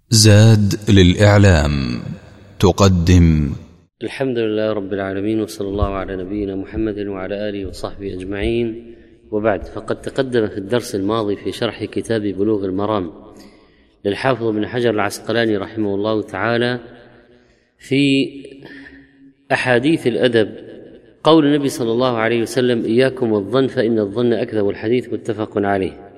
زاد للإعلام تقدم. الحمد لله رب العالمين، وصلى الله على نبينا محمد وعلى آله وصحبه أجمعين، وبعد. فقد تقدم في الدرس الماضي في شرح كتاب بلوغ المرام للحافظ ابن حجر العسقلاني رحمه الله تعالى في أحاديث الأدب قول النبي صلى الله عليه وسلم: إياكم والظن فإن الظن أكذب الحديث، متفق عليه.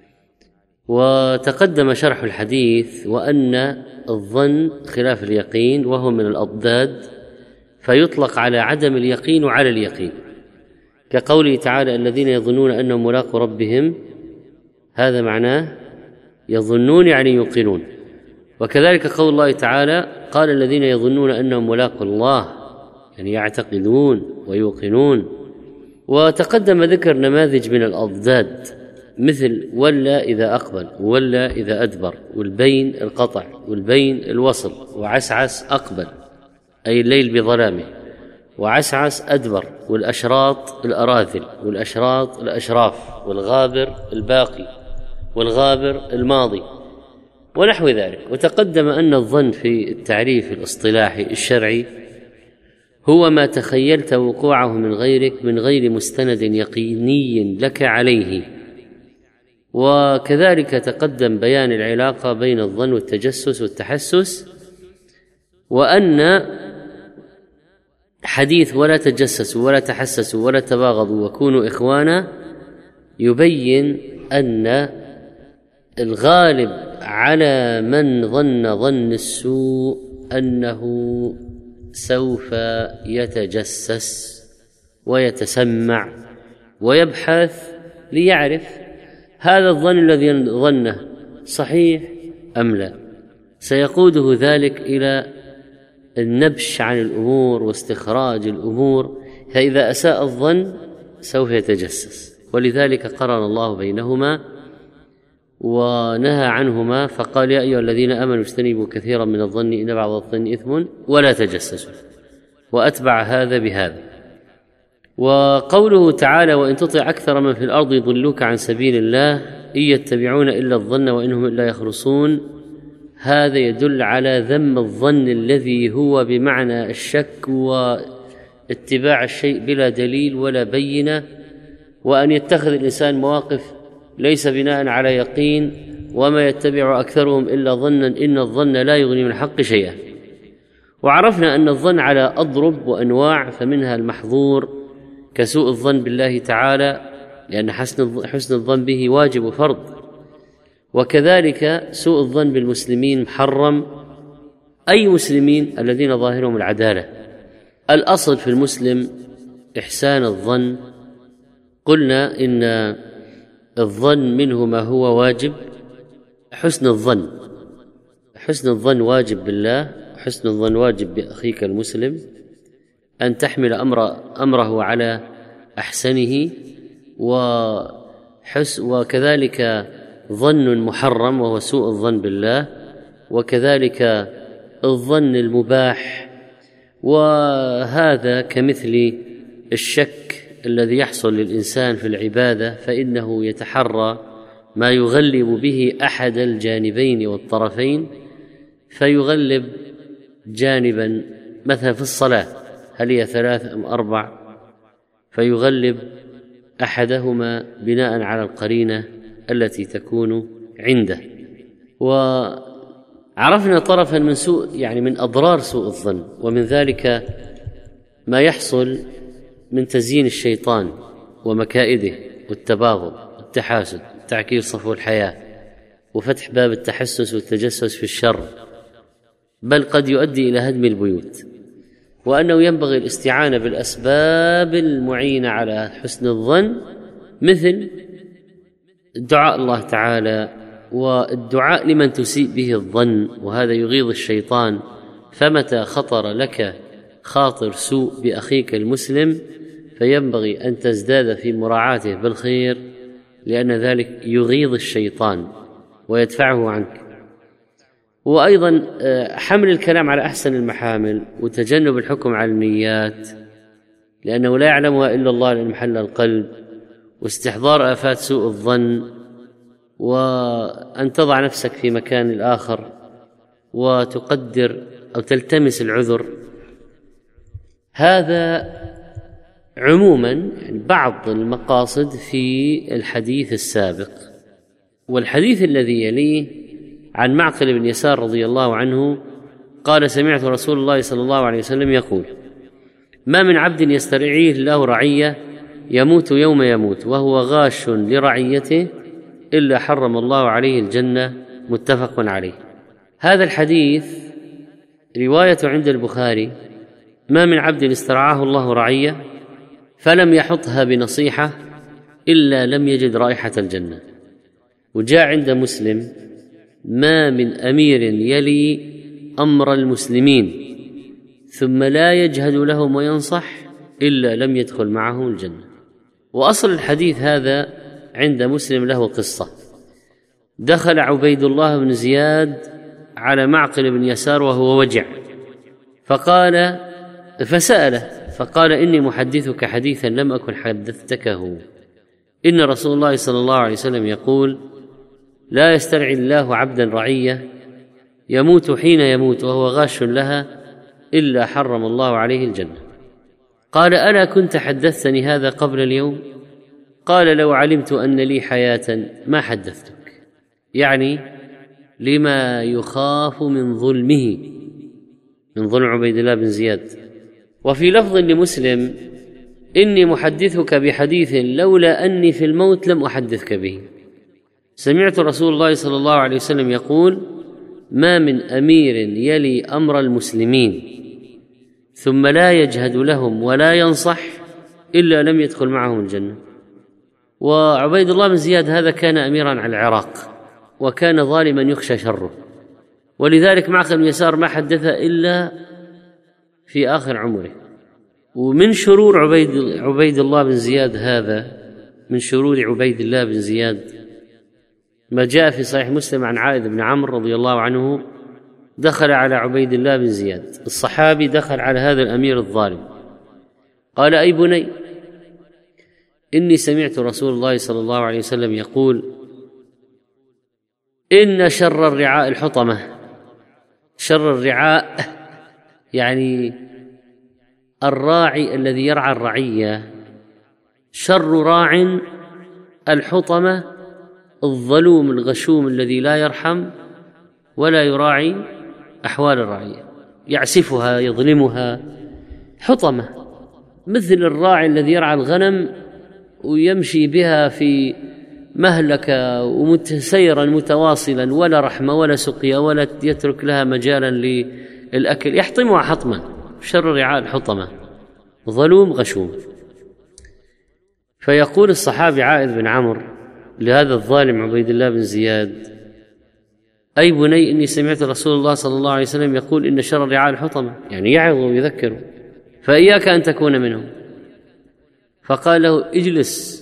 وتقدم شرح الحديث وأن الظن خلاف اليقين، وهو من الأضداد، فيطلق على عدم اليقين وعلى اليقين، كقوله تعالى: الذين يظنون أنهم ملاقو ربهم، هذا معناه يظنون يعني يوقنون. وكذلك قول الله تعالى: قال الذين يظنون أنهم ملاقو الله، يعني يعتقدون ويوقنون. وتقدم ذكر نماذج من الأضداد مثل ولا إذا أقبل، ولا إذا أدبر، والبين القطع، والبين الوصل، وعسعس أقبل أي الليل بظلامه، وعسعس أدبر، والأشراط الأراذل، والأشراط الأشراف، والغابر الباقي، والغابر الماضي، ونحو ذلك. وتقدم أن الظن في التعريف الاصطلاحي الشرعي هو ما تخيلت وقوعه من غيرك من غير مستند يقيني لك عليه. وكذلك تقدم بيان العلاقة بين الظن والتجسس والتحسس، وأن حديث ولا تجسسوا ولا تحسسوا ولا تباغضوا وكونوا إخوانا يبين أن الغالب على من ظن السوء أنه سوف يتجسس ويتسمع ويبحث ليعرف هذا الظن الذي ظنه صحيح أم لا. سيقوده ذلك إلى النبش عن الأمور واستخراج الأمور، فإذا أساء الظن سوف يتجسس. ولذلك قرن الله بينهما ونهى عنهما، فقال: يا أيها الذين آمنوا اجتنبوا كثيرا من الظن إن بعض الظن إثم ولا تجسسوا، وأتبع هذا بهذا. وقوله تعالى: وإن تطع أكثر من في الأرض يضلوك عن سبيل الله إن يتبعون إلا الظن وإنهم إلا يخرصون، هذا يدل على ذم الظن الذي هو بمعنى الشك واتباع الشيء بلا دليل ولا بينة، وأن يتخذ الإنسان مواقف ليس بناء على يقين، وما يتبع أكثرهم إلا ظنا إن الظن لا يغني من الحق شيئا. وعرفنا أن الظن على أضرب وأنواع، فمنها المحظور كسوء الظن بالله تعالى، لأن حسن الظن به واجب وفرض. وكذلك سوء الظن بالمسلمين محرم، أي مسلمين الذين ظاهرهم العدالة. الأصل في المسلم إحسان الظن. قلنا إن الظن منه ما هو واجب، حسن الظن واجب بالله، حسن الظن واجب بأخيك المسلم، أن تحمل أمره على أحسنه. وكذلك ظن محرم وهو سوء الظن بالله، وكذلك الظن المباح، وهذا كمثل الشك الذي يحصل للإنسان في العبادة، فإنه يتحرى ما يغلب به أحد الجانبين والطرفين، فيغلب جانبا مثلا في الصلاة هل هي 3 أم 4، فيغلب أحدهما بناء على القرينة التي تكون عنده. وعرفنا طرفا من سوء، يعني من أضرار سوء الظن، ومن ذلك ما يحصل من تزيين الشيطان ومكائده والتباغض والتحاسد، تعكير صفو الحياة، وفتح باب التحسس والتجسس في الشر، بل قد يؤدي إلى هدم البيوت. وأنه ينبغي الاستعانة بالأسباب المعينة على حسن الظن، مثل دعاء الله تعالى والدعاء لمن تسيء به الظن، وهذا يغيظ الشيطان. فمتى خطر لك خاطر سوء بأخيك المسلم فينبغي أن تزداد في مراعاته بالخير، لأن ذلك يغيظ الشيطان ويدفعه عنك. وأيضا حمل الكلام على أحسن المحامل، وتجنب الحكم على النيات لأنه لا يعلمها إلا الله لأن محل القلب، واستحضار آفات سوء الظن، وأن تضع نفسك في مكان الآخر وتقدر أو تلتمس العذر. هذا عموما يعني بعض المقاصد في الحديث السابق. والحديث الذي يليه عن معقل بن يسار رضي الله عنه قال: سمعت رسول الله صلى الله عليه وسلم يقول: ما من عبد يسترعيه الله رعية يموت يوم يموت وهو غاش لرعيته إلا حرم الله عليه الجنة. متفق عليه. هذا الحديث رواية عند البخاري: ما من عبد استرعاه الله رعية فلم يحطها بنصيحة إلا لم يجد رائحة الجنة. وجاء عند مسلم: ما من أمير يلي أمر المسلمين ثم لا يجهد لهم وينصح إلا لم يدخل معهم الجنة. وأصل الحديث هذا عند مسلم له قصة. دخل عبيد الله بن زياد على معقل بن يسار وهو وجع، فسأله فقال: إني محدثك حديثا لم أكن حدثتكه. إن رسول الله صلى الله عليه وسلم يقول: لا يسترعي الله عبدا رعية يموت حين يموت وهو غاش لها إلا حرم الله عليه الجنة. قال: ألا كنت حدثتني هذا قبل اليوم؟ قال: لو علمت أن لي حياة ما حدثتك، يعني لما يخاف من ظلمه، من ظلم عبيد الله بن زياد. وفي لفظ لمسلم: إني محدثك بحديث لولا أني في الموت لم أحدثك به. سمعت رسول الله صلى الله عليه وسلم يقول: ما من أمير يلي أمر المسلمين ثم لا يجهد لهم ولا ينصح إلا لم يدخل معهم الجنة. وعبيد الله بن زياد هذا كان أميرا على العراق وكان ظالما يخشى شره، ولذلك معقل بن يسار ما حدث إلا في آخر عمره. ومن شرور عبيد الله بن زياد هذا، من شرور عبيد الله بن زياد ما جاء في صحيح مسلم عن عائذ بن عمرو رضي الله عنه: دخل على عبيد الله بن زياد الصحابي، دخل على هذا الأمير الظالم، قال: أي بني، إني سمعت رسول الله صلى الله عليه وسلم يقول: إن شر الرعاء الحطمة. شر الرعاء يعني الراعي الذي يرعى الرعية. شر راع الحطمة الظلوم الغشوم الذي لا يرحم ولا يراعي أحوال الرعية، يعسفها يظلمها. حطمة مثل الراعي الذي يرعى الغنم ويمشي بها في مهلكة وسيرا متواصلا ولا رحمة ولا سقيا ولا يترك لها مجالا للأكل، يحطمها حطما. شر رعاء الحطمة ظلوم غشوم. فيقول الصحابي عائذ بن عمرو لهذا الظالم عبيد الله بن زياد: أي بني، إني سمعت رسول الله صلى الله عليه وسلم يقول: إن شر الرعاء الحطمة، يعني يعظ ويذكر، فإياك أن تكون منهم. فقال له: اجلس،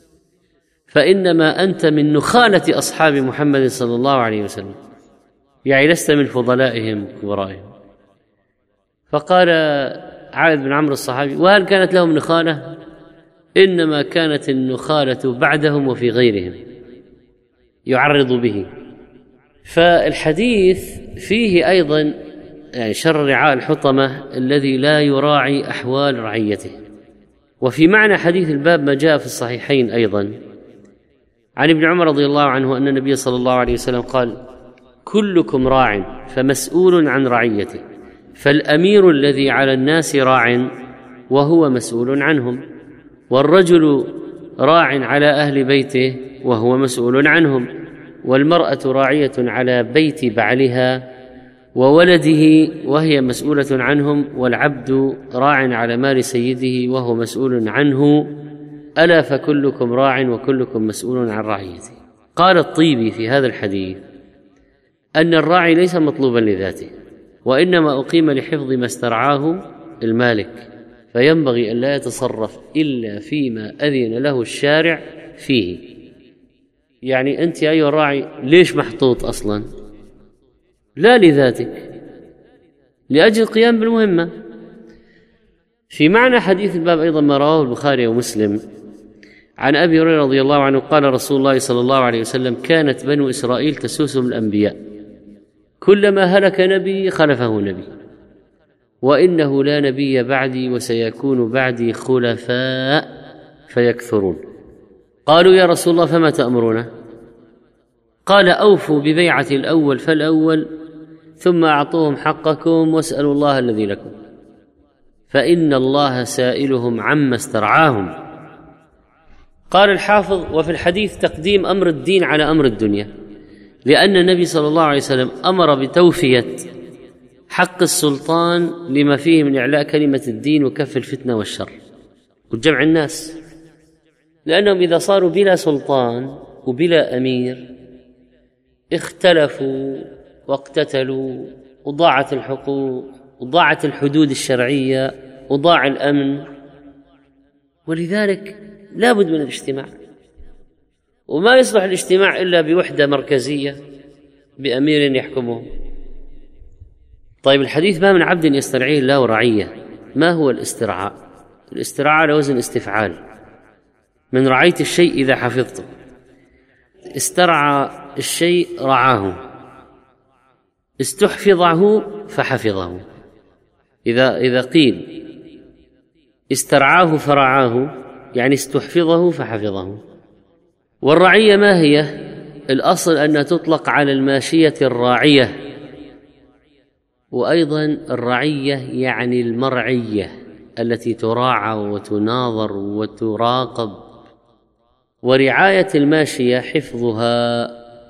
فإنما أنت من نخالة أصحاب محمد صلى الله عليه وسلم، يعني لست من فضلائهم وكبرائهم. فقال عائذ بن عمرو الصحابي: وهل كانت لهم نخالة؟ إنما كانت النخالة بعدهم وفي غيرهم، يعرض به. فالحديث فيه أيضا يعني شر رعاء الحطمة الذي لا يراعي أحوال رعيته. وفي معنى حديث الباب ما جاء في الصحيحين أيضا عن ابن عمر رضي الله عنه أن النبي صلى الله عليه وسلم قال: كلكم راع فمسؤول عن رعيته، فالأمير الذي على الناس راع وهو مسؤول عنهم، والرجل راع على أهل بيته وهو مسؤول عنهم، والمرأة راعية على بيت بعلها وولده وهي مسؤولة عنهم، والعبد راع على مال سيده وهو مسؤول عنه، ألا فكلكم راع وكلكم مسؤول عن رعيته. قال الطيبي في هذا الحديث أن الراعي ليس مطلوبا لذاته، وإنما أقيم لحفظ ما استرعاه المالك، فينبغي أن لا يتصرف إلا فيما أذن له الشارع فيه. يعني أنت أيها الراعي ليش محطوط أصلا؟ لا لذاتك، لأجل القيام بالمهمة. في معنى حديث الباب أيضا ما رواه البخاري ومسلم عن أبي هريرة رضي الله عنه قال رسول الله صلى الله عليه وسلم: كانت بنو إسرائيل تسوسهم الأنبياء، كلما هلك نبي خلفه نبي، وإنه لا نبي بعدي وسيكون بعدي خلفاء فيكثرون. قالوا يا رسول الله فما تأمرنا؟ قال أوفوا ببيعة الأول فالأول، ثم أعطوهم حقكم واسألوا الله الذي لكم، فإن الله سائلهم عما استرعاهم. قال الحافظ: وفي الحديث تقديم أمر الدين على أمر الدنيا، لأن النبي صلى الله عليه وسلم أمر بتوفية حق السلطان لما فيه من إعلاء كلمة الدين وكف الفتنة والشر وجمع الناس، لأنهم إذا صاروا بلا سلطان وبلا أمير اختلفوا واقتتلوا وضاعت الحقوق وضاعت الحدود الشرعية وضاع الأمن. ولذلك لا بد من الاجتماع، وما يصلح الاجتماع إلا بوحدة مركزية بأمير يحكمه. طيب الحديث: ما من عبد يسترعيه الله رعية. ما هو الاسترعاء؟ الاسترعاء على وزن استفعال، من رعيت الشيء إذا حفظته. استرعى الشيء رعاه، استحفظه فحفظه. إذا قيل استرعاه فرعاه يعني استحفظه فحفظه. والرعية ما هي؟ الأصل أن تطلق على الماشية الراعية، وأيضا الرعية يعني المرعية التي تراعى وتناظر وتراقب. ورعاية الماشية حفظها،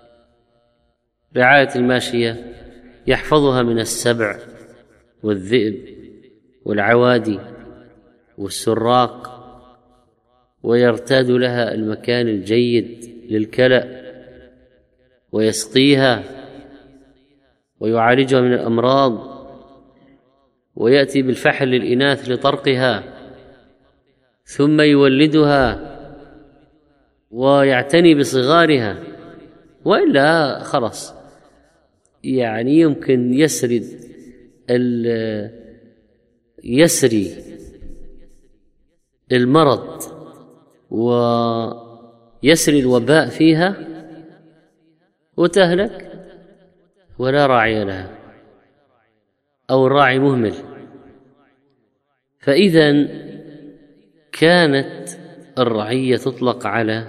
رعاية الماشية يحفظها من السبع والذئب والعوادي والسراق، ويرتاد لها المكان الجيد للكلأ ويسقيها ويعالجها من الأمراض، ويأتي بالفحل للإناث لطرقها، ثم يولدها ويعتني بصغارها، وإلا خلاص يعني يمكن يسري المرض ويسري الوباء فيها وتهلك ولا راعي لها، أو الراعي مهمل. فإذا كانت الرعية تطلق على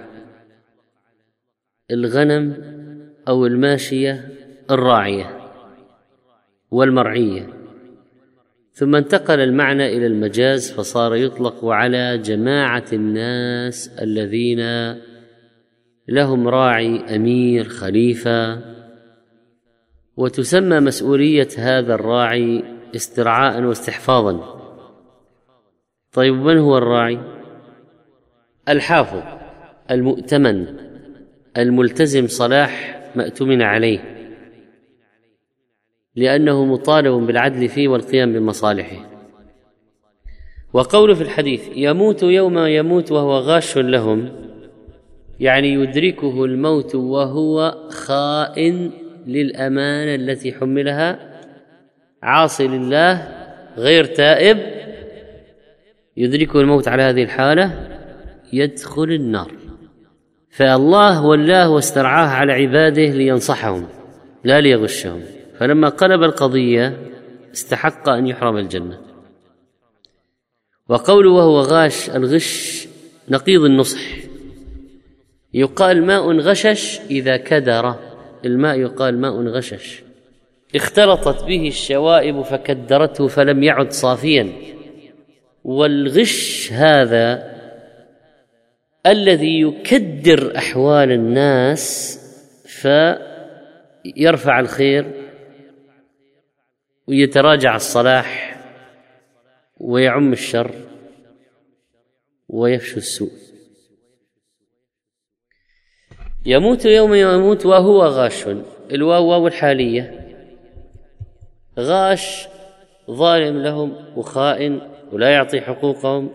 الغنم أو الماشية الراعية والمرعية، ثم انتقل المعنى إلى المجاز فصار يطلق على جماعة الناس الذين لهم راعي أمير خليفة، وتسمى مسؤولية هذا الراعي استرعاء واستحفاظا. طيب من هو الراعي؟ الحافظ المؤتمن الملتزم صلاح ما اؤتمن عليه، لأنه مطالب بالعدل فيه والقيام بمصالحه. وقول في الحديث: يموت يوم يموت وهو غاش لهم، يعني يدركه الموت وهو خائن للأمانة التي حملها، عاصي لله غير تائب، يدركه الموت على هذه الحالة يدخل النار. فالله ولاه واسترعاه على عباده لينصحهم لا ليغشهم، فلما قلب القضية استحق أن يحرم الجنة. وقوله وهو غاش، الغش نقيض النصح. يقال ماء غشش إذا كدر، الماء يقال ماء غشش، اختلطت به الشوائب فكدرته فلم يعد صافيا. والغش هذا الذي يكدر أحوال الناس فيرفع الخير ويتراجع الصلاح ويعم الشر ويفشو السوء. يموت يوم يموت وهو غاش، الواو واو الحالية، غاش ظالم لهم وخائن ولا يعطي حقوقهم،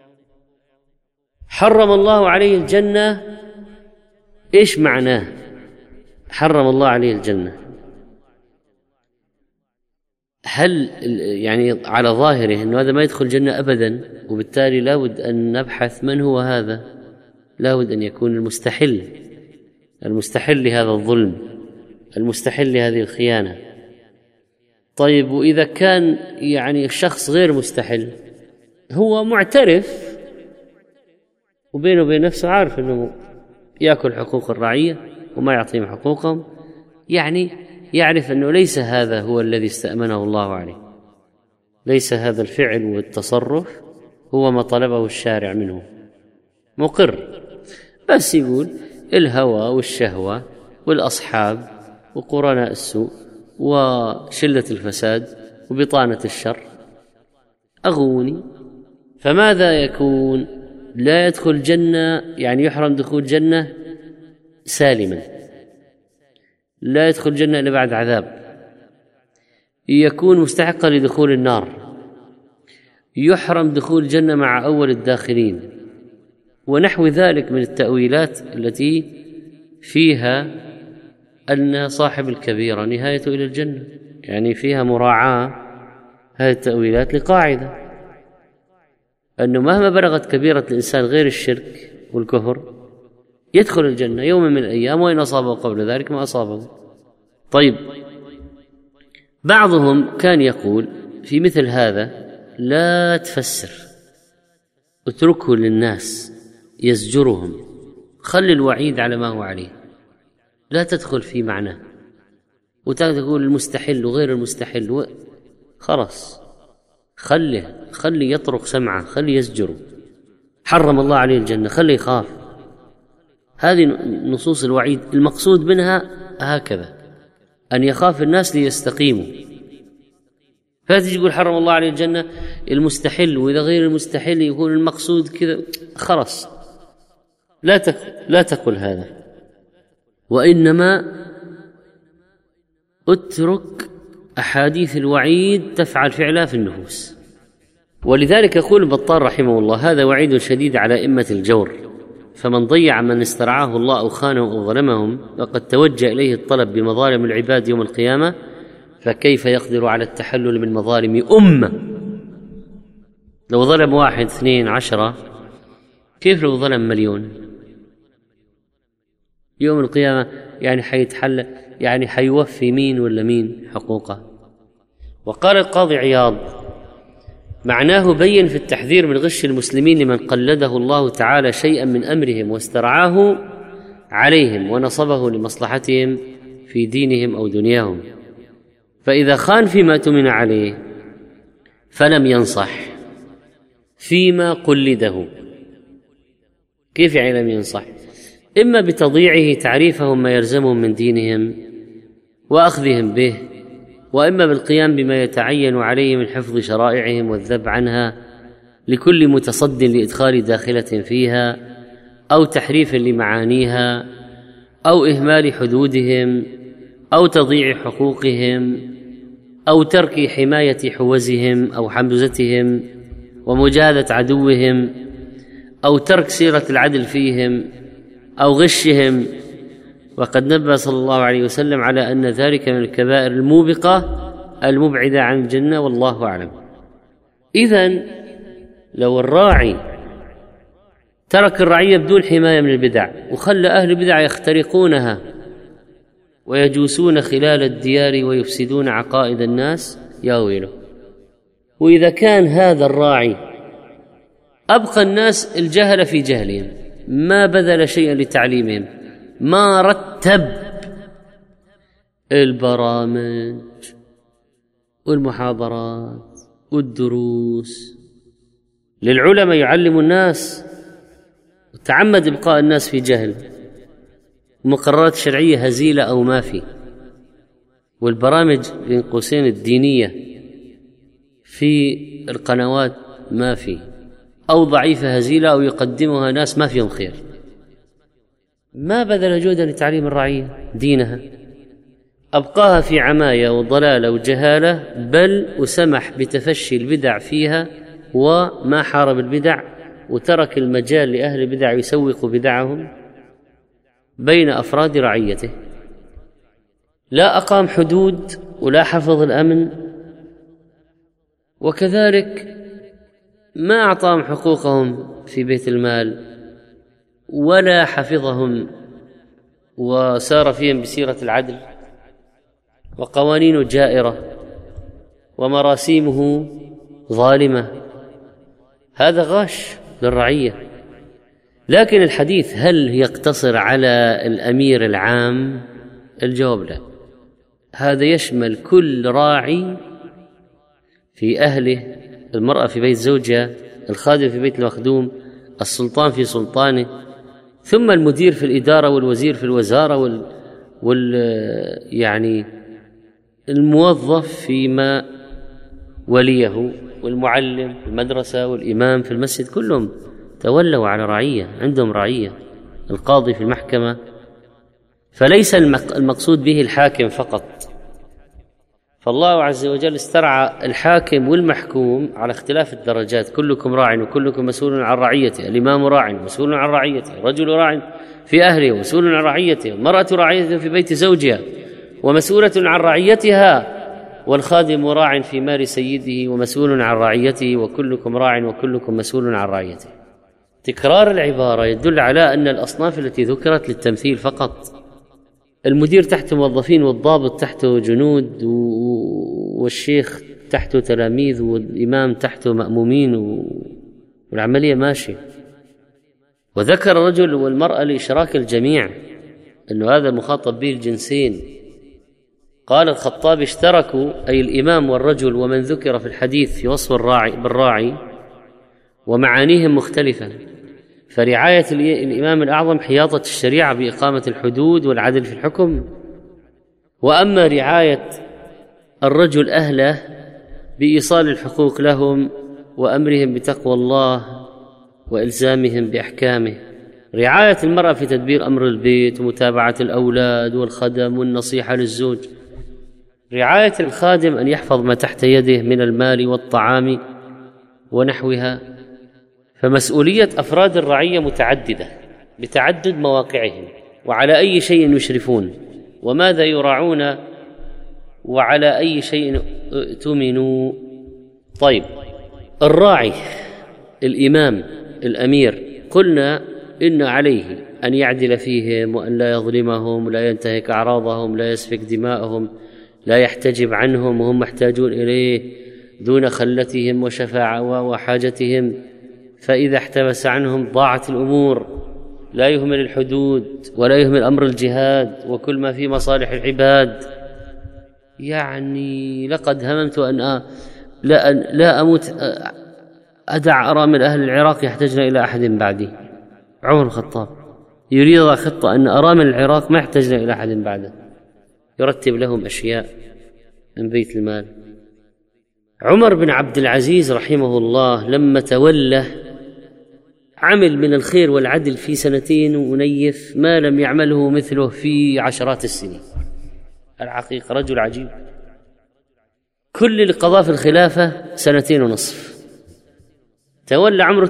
حرم الله عليه الجنة. إيش معناه حرم الله عليه الجنة؟ هل يعني على ظاهره أنه هذا ما يدخل الجنة أبدا، وبالتالي لا بد أن نبحث من هو هذا؟ لا بد أن يكون المستحل لهذا الظلم، المستحل لهذه الخيانة، طيب وإذا كان يعني الشخص غير مستحل، هو معترف وبينه وبين نفسه عارف أنه يأكل حقوق الرعية وما يعطيهم حقوقهم، يعني يعرف أنه ليس هذا هو الذي استأمنه الله عليه، ليس هذا الفعل والتصرف هو ما طلبه الشارع منه، مقر، بس يقول الهوى والشهوة والأصحاب وقرناء السوء وشلة الفساد وبطانة الشر أغوني. فماذا يكون؟ لا يدخل الجنة، يعني يحرم دخول الجنة سالما، لا يدخل الجنة إلا بعد عذاب، يكون مستحقا لدخول النار، يحرم دخول الجنة مع أول الداخلين، ونحو ذلك من التأويلات التي فيها أن صاحب الكبيرة نهايته إلى الجنة، يعني فيها مراعاة هذه التأويلات لقاعدة أنه مهما بلغت كبيرة الإنسان غير الشرك والكفر يدخل الجنة يوم من الأيام، وإن أصابه قبل ذلك ما أصابه. طيب، بعضهم كان يقول في مثل هذا لا تفسر، اتركه للناس يزجرهم، خلي الوعيد على ما هو عليه، لا تدخل في معناه وتقول المستحل وغير المستحل، خلاص خلي يطرق سمعه، خلي يزجره، حرم الله عليه الجنة، خلي يخاف. هذه نصوص الوعيد المقصود منها هكذا، أن يخاف الناس ليستقيموا. فتجي تقول حرم الله عليه الجنة المستحل، وإذا غير المستحل يكون المقصود كذا، خلاص لا تقل هذا، وإنما اترك أحاديث الوعيد تفعل فعلها في النفوس. ولذلك يقول البطال رحمه الله: هذا وعيد شديد على أئمة الجور، فمن ضيع من استرعاه الله أو خانهم أو ظلمهم وقد توجه إليه الطلب بمظالم العباد يوم القيامة، فكيف يقدر على التحلل من مظالم أمة؟ لو ظلم 1 2 10، كيف لو ظلم 1,000,000 يوم القيامة؟ يعني حيتحلل، يعني حيوفي مين ولا مين حقوقه؟ وقال القاضي عياض: معناه بين في التحذير من غش المسلمين لمن قلده الله تعالى شيئا من أمرهم واسترعاه عليهم ونصبه لمصلحتهم في دينهم أو دنياهم، فإذا خان فيما تمن عليه فلم ينصح فيما قلده. كيف يعني لم ينصح؟ إما بتضييعه تعريفهم ما يلزمهم من دينهم وأخذهم به، وإما بالقيام بما يتعين عليه من حفظ شرائعهم والذب عنها لكل متصد لإدخال داخلة فيها أو تحريف لمعانيها أو إهمال حدودهم أو تضييع حقوقهم أو ترك حماية حوزهم أو حمزتهم ومجاهدة عدوهم أو ترك سيرة العدل فيهم أو غشهم. وقد نبه صلى الله عليه وسلم على أن ذلك من الكبائر الموبقة المبعدة عن الجنة، والله أعلم. إذن لو الراعي ترك الرعية بدون حماية من البدع وخلى أهل البدع يخترقونها ويجوسون خلال الديار ويفسدون عقائد الناس، يا ويله. وإذا كان هذا الراعي أبقى الناس الجهل في جهلهم، ما بذل شيئا لتعليمهم، ما رتب البرامج والمحاضرات والدروس للعلماء يعلموا الناس، وتعمد إبقاء الناس في جهل، مقررات شرعية هزيلة أو ما في، والبرامج بين قوسين الدينية في القنوات ما في، أو ضعيفة هزيلة أو يقدمها ناس ما فيهم خير، ما بذل جهدا لتعليم الرعية دينها، أبقاها في عماية وضلالة وجهالة، بل وسمح بتفشي البدع فيها وما حارب البدع وترك المجال لأهل البدع يسوقوا بدعهم بين أفراد رعيته. لا أقام حدود ولا حفظ الأمن، وكذلك ما أعطاهم حقوقهم في بيت المال ولا حفظهم وسار فيهم بسيرة العدل وقوانين جائرة ومراسيمه ظالمة، هذا غاش للرعية. لكن الحديث هل يقتصر على الأمير العام؟ الجواب لا، هذا يشمل كل راعي في أهله، المرأة في بيت زوجها، الخادم في بيت المخدوم، السلطان في سلطانه، ثم المدير في الإدارة، والوزير في الوزارة، يعني الموظف فيما وليه، والمعلم في المدرسة، والإمام في المسجد، كلهم تولوا على رعية، عندهم رعية، القاضي في المحكمة. فليس المقصود به الحاكم فقط، فالله عز وجل استرعى الحاكم والمحكوم على اختلاف الدرجات. كلكم راع وكلكم مسؤول عن رعيته، الإمام راع مسؤول عن رعيته، الرجل راع في أهله ومسؤول عن رعيته، المرأة راعية في بيت زوجها ومسؤولة عن رعيتها، والخادم راع في مال سيده ومسؤول عن رعيته، وكلكم راع وكلكم مسؤول عن رعيته. تكرار العبارة يدل على أن الأصناف التي ذكرت للتمثيل فقط. المدير تحته موظفين، والضابط تحته جنود، والشيخ تحته تلاميذ، والإمام تحته مأمومين، والعملية ماشية. وذكر الرجل والمرأة لإشراك الجميع، أنه هذا مخاطب به الجنسين. قال الخطابي: اشتركوا أي الإمام والرجل ومن ذكر في الحديث في وصف الراعي بالراعي، ومعانيهم مختلفة. فرعاية الإمام الأعظم حياطة الشريعة بإقامة الحدود والعدل في الحكم، وأما رعاية الرجل أهله بإيصال الحقوق لهم وأمرهم بتقوى الله وإلزامهم بأحكامه. رعاية المرأة في تدبير أمر البيت ومتابعة الأولاد والخدم والنصيحة للزوج. رعاية الخادم أن يحفظ ما تحت يده من المال والطعام ونحوها. فمسؤولية أفراد الرعية متعددة بتعدد مواقعهم، وعلى أي شيء يشرفون، وماذا يراعون، وعلى أي شيء اؤتمنوا. طيب، الراعي الإمام الأمير قلنا إن عليه أن يعدل فيهم، وأن لا يظلمهم، لا ينتهك أعراضهم، لا يسفك دماءهم، لا يحتجب عنهم وهم محتاجون إليه دون خلتهم وشفاعة وحاجتهم، فإذا احتبس عنهم ضاعت الأمور. لا يهمل الحدود ولا يهمل أمر الجهاد وكل ما في مصالح العباد. يعني لقد هممت أن لا أموت أدع أرامل أهل العراق يحتاجن إلى أحد بعدي. عمر الخطاب يريد خطة أن أرامل العراق ما يحتاجن إلى أحد بعده، يرتب لهم أشياء من بيت المال. عمر بن عبد العزيز رحمه الله لما تولى عمل من الخير والعدل في 2 ونيف ما لم يعمله مثله في عشرات السنين. الحقيقة رجل عجيب. كل اللي قضاه في الخلافة 2.5 تولى عمره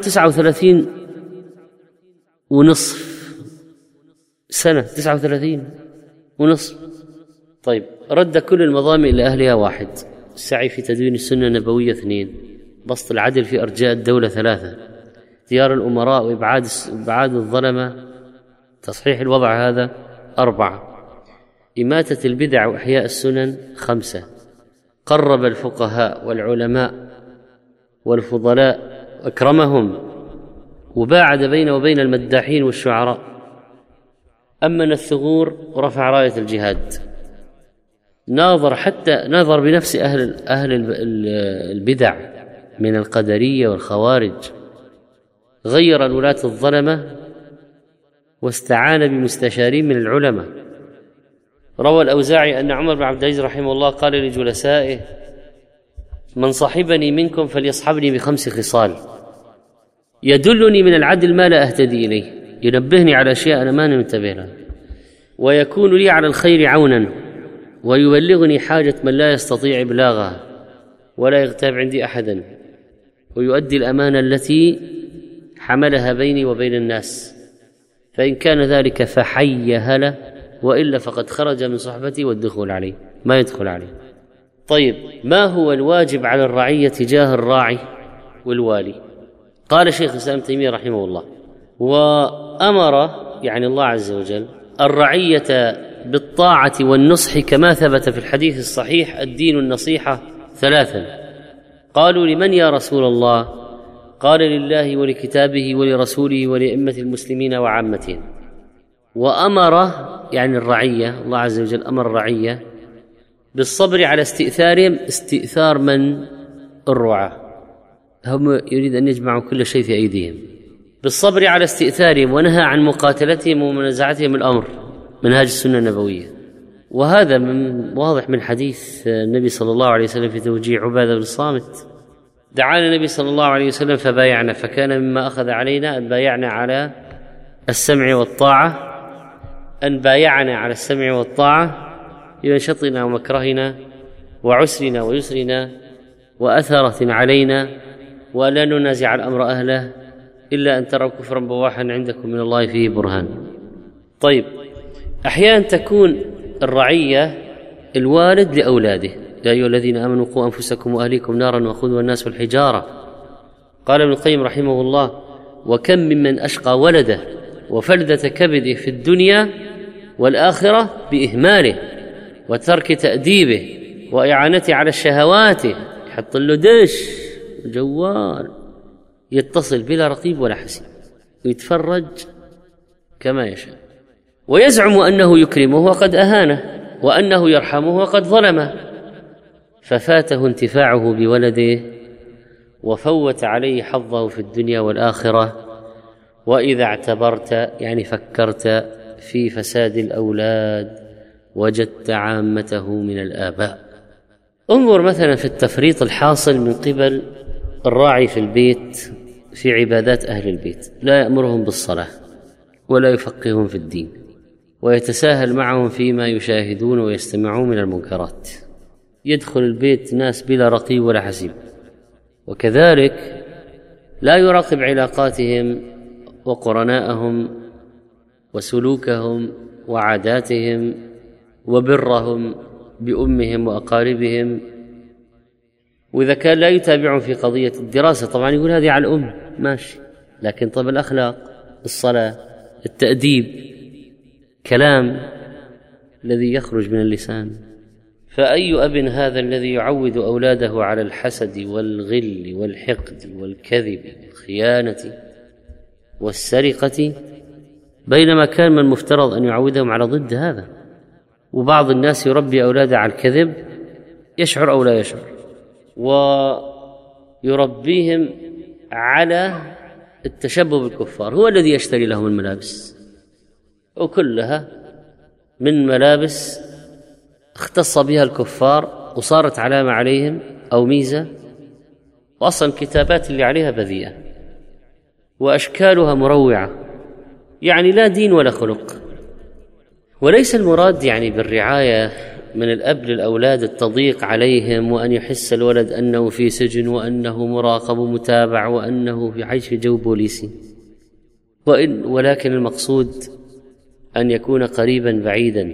39.5 سنة، 39.5. طيب، رد كل المظامئ لأهلها 1، السعي في تدوين السنة النبوية 2، بسط العدل في أرجاء الدولة 3، اختيار الأمراء وإبعاد الظلمة، تصحيح الوضع هذا 4، إماتة البدع وإحياء السنن 5، قرب الفقهاء والعلماء والفضلاء أكرمهم، وباعد بين وبين المداحين والشعراء، أمن الثغور ورفع راية الجهاد. ناظر بنفس أهل البدع من القدرية والخوارج، غير الولاة الظلمة، واستعان بمستشارين من العلماء. روى الأوزاعي أن عمر بن عبد العزيز رحمه الله قال لجلسائه: من صاحبني منكم فليصحبني ب5 خصال يدلني من العدل ما لا أهتدي إليه، ينبهني على أشياء أنا ما منتبه لها، ويكون لي على الخير عونا، ويبلغني حاجة من لا يستطيع إبلاغها، ولا يغتاب عندي أحدا، ويؤدي الأمانة التي حملها بيني وبين الناس، فإن كان ذلك فحي هلا، وإلا فقد خرج من صحبتي والدخول عليه، ما يدخل عليه. طيب، ما هو الواجب على الرعية تجاه الراعي والوالي؟ قال شيخ الإسلام تيمية رحمه الله: وأمر يعني الله عز وجل الرعية بالطاعة والنصح كما ثبت في الحديث الصحيح: الدين النصيحة ثلاثا. قالوا: لمن يا رسول الله؟ قال: لله ولكتابه ولرسوله ولأئمة المسلمين وعامتهم. وأمر يعني الرعية، الله عز وجل أمر الرعية بالصبر على استئثارهم، استئثار من؟ الرعاة، هم يريد أن يجمعوا كل شيء في أيديهم، بالصبر على استئثارهم، ونهى عن مقاتلتهم ومنازعتهم الأمر، منهاج السنة النبوية. وهذا واضح من حديث النبي صلى الله عليه وسلم في توجيه عبادة بن الصامت: دعانا النبي صلى الله عليه وسلم فبايعنا، فكان مما أخذ علينا أن بايعنا على السمع والطاعة، أن بايعنا على السمع والطاعة بمنشطنا ومكرهنا وعسرنا ويسرنا وأثرة علينا، ولا ننازع الأمر أهله إلا أن تروا كفرا بواحا عندكم من الله فيه برهان. طيب، أحيانا تكون الرعية الوالد لأولاده: يا أيها الذين آمنوا قوا أنفسكم وأهليكم نارا وقودها الناس والحجارة. قال ابن القيم رحمه الله: وكم ممن أشقى ولده وفلذة كبده في الدنيا والآخرة بإهماله وترك تأديبه وإعانته على الشهوات، يحط له دش جوال، يتصل بلا رقيب ولا حسيب، ويتفرج كما يشاء، ويزعم أنه يكرمه وقد أهانه، وأنه يرحمه وقد ظلمه، ففاته انتفاعه بولده وفوت عليه حظه في الدنيا والآخرة. وإذا اعتبرت يعني فكرت في فساد الأولاد وجدت عامته من الآباء. انظر مثلا في التفريط الحاصل من قبل الراعي في البيت في عبادات أهل البيت، لا يأمرهم بالصلاة ولا يفقههم في الدين، ويتساهل معهم فيما يشاهدون ويستمعون من المنكرات، يدخل البيت ناس بلا رقيب ولا حسيب، وكذلك لا يراقب علاقاتهم وقرناءهم وسلوكهم وعاداتهم وبرهم بأمهم وأقاربهم. وإذا كان لا يتابعهم في قضية الدراسة طبعا يقول هذه على الأم ماشي، لكن طب الأخلاق، الصلاة، التأديب، كلام الذي يخرج من اللسان. فأي أب هذا الذي يعود أولاده على الحسد والغل والحقد والكذب والخيانة والسرقة، بينما كان من المفترض أن يعودهم على ضد هذا. وبعض الناس يربي أولاده على الكذب يشعر أو لا يشعر، ويربيهم على التشبه بالكفار، هو الذي يشتري لهم الملابس، وكلها من ملابس اختص بها الكفار وصارت علامة عليهم أو ميزة، وأصلا كتابات اللي عليها بذيئة وأشكالها مروعة، يعني لا دين ولا خلق. وليس المراد يعني بالرعاية من الأب للأولاد التضييق عليهم، وأن يحس الولد أنه في سجن وأنه مراقب ومتابع وأنه يعيش في جو بوليسي، ولكن المقصود أن يكون قريبا بعيدا،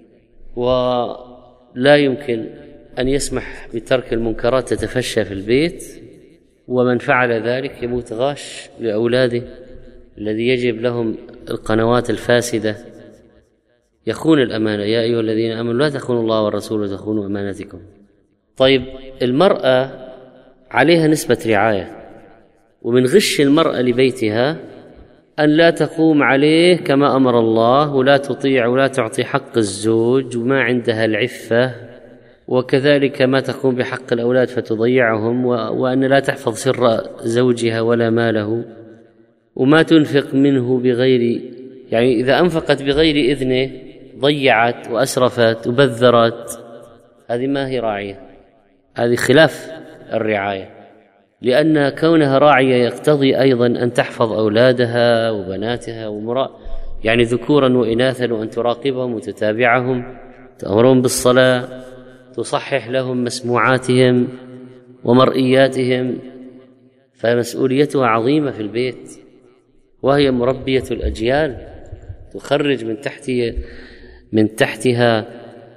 ولا يمكن أن يسمح بترك المنكرات تتفشى في البيت، ومن فعل ذلك يموت غاش لأولاده الذي يجب لهم القنوات الفاسدة، يخون الأمانة. يا أيها الذين آمنوا لا تخونوا الله والرسول وتخونوا أماناتكم. طيب، المرأة عليها نسبة رعاية، ومن غش المرأة لبيتها أن لا تقوم عليه كما أمر الله، ولا تطيع ولا تعطي حق الزوج، وما عندها العفة، وكذلك ما تقوم بحق الأولاد فتضيعهم، وأن لا تحفظ سر زوجها ولا ماله، وما تنفق منه بغير، يعني إذا أنفقت بغير إذنه ضيعت وأسرفت وبذرت، هذه ما هي راعية، هذه خلاف الرعاية، لأن كونها راعية يقتضي أيضا أن تحفظ أولادها وبناتها يعني ذكورا وإناثا، وأن تراقبهم وتتابعهم، تأمرهم بالصلاة، تصحح لهم مسموعاتهم ومرئياتهم، فمسؤوليتها عظيمة في البيت، وهي مربية الأجيال، تخرج من تحتها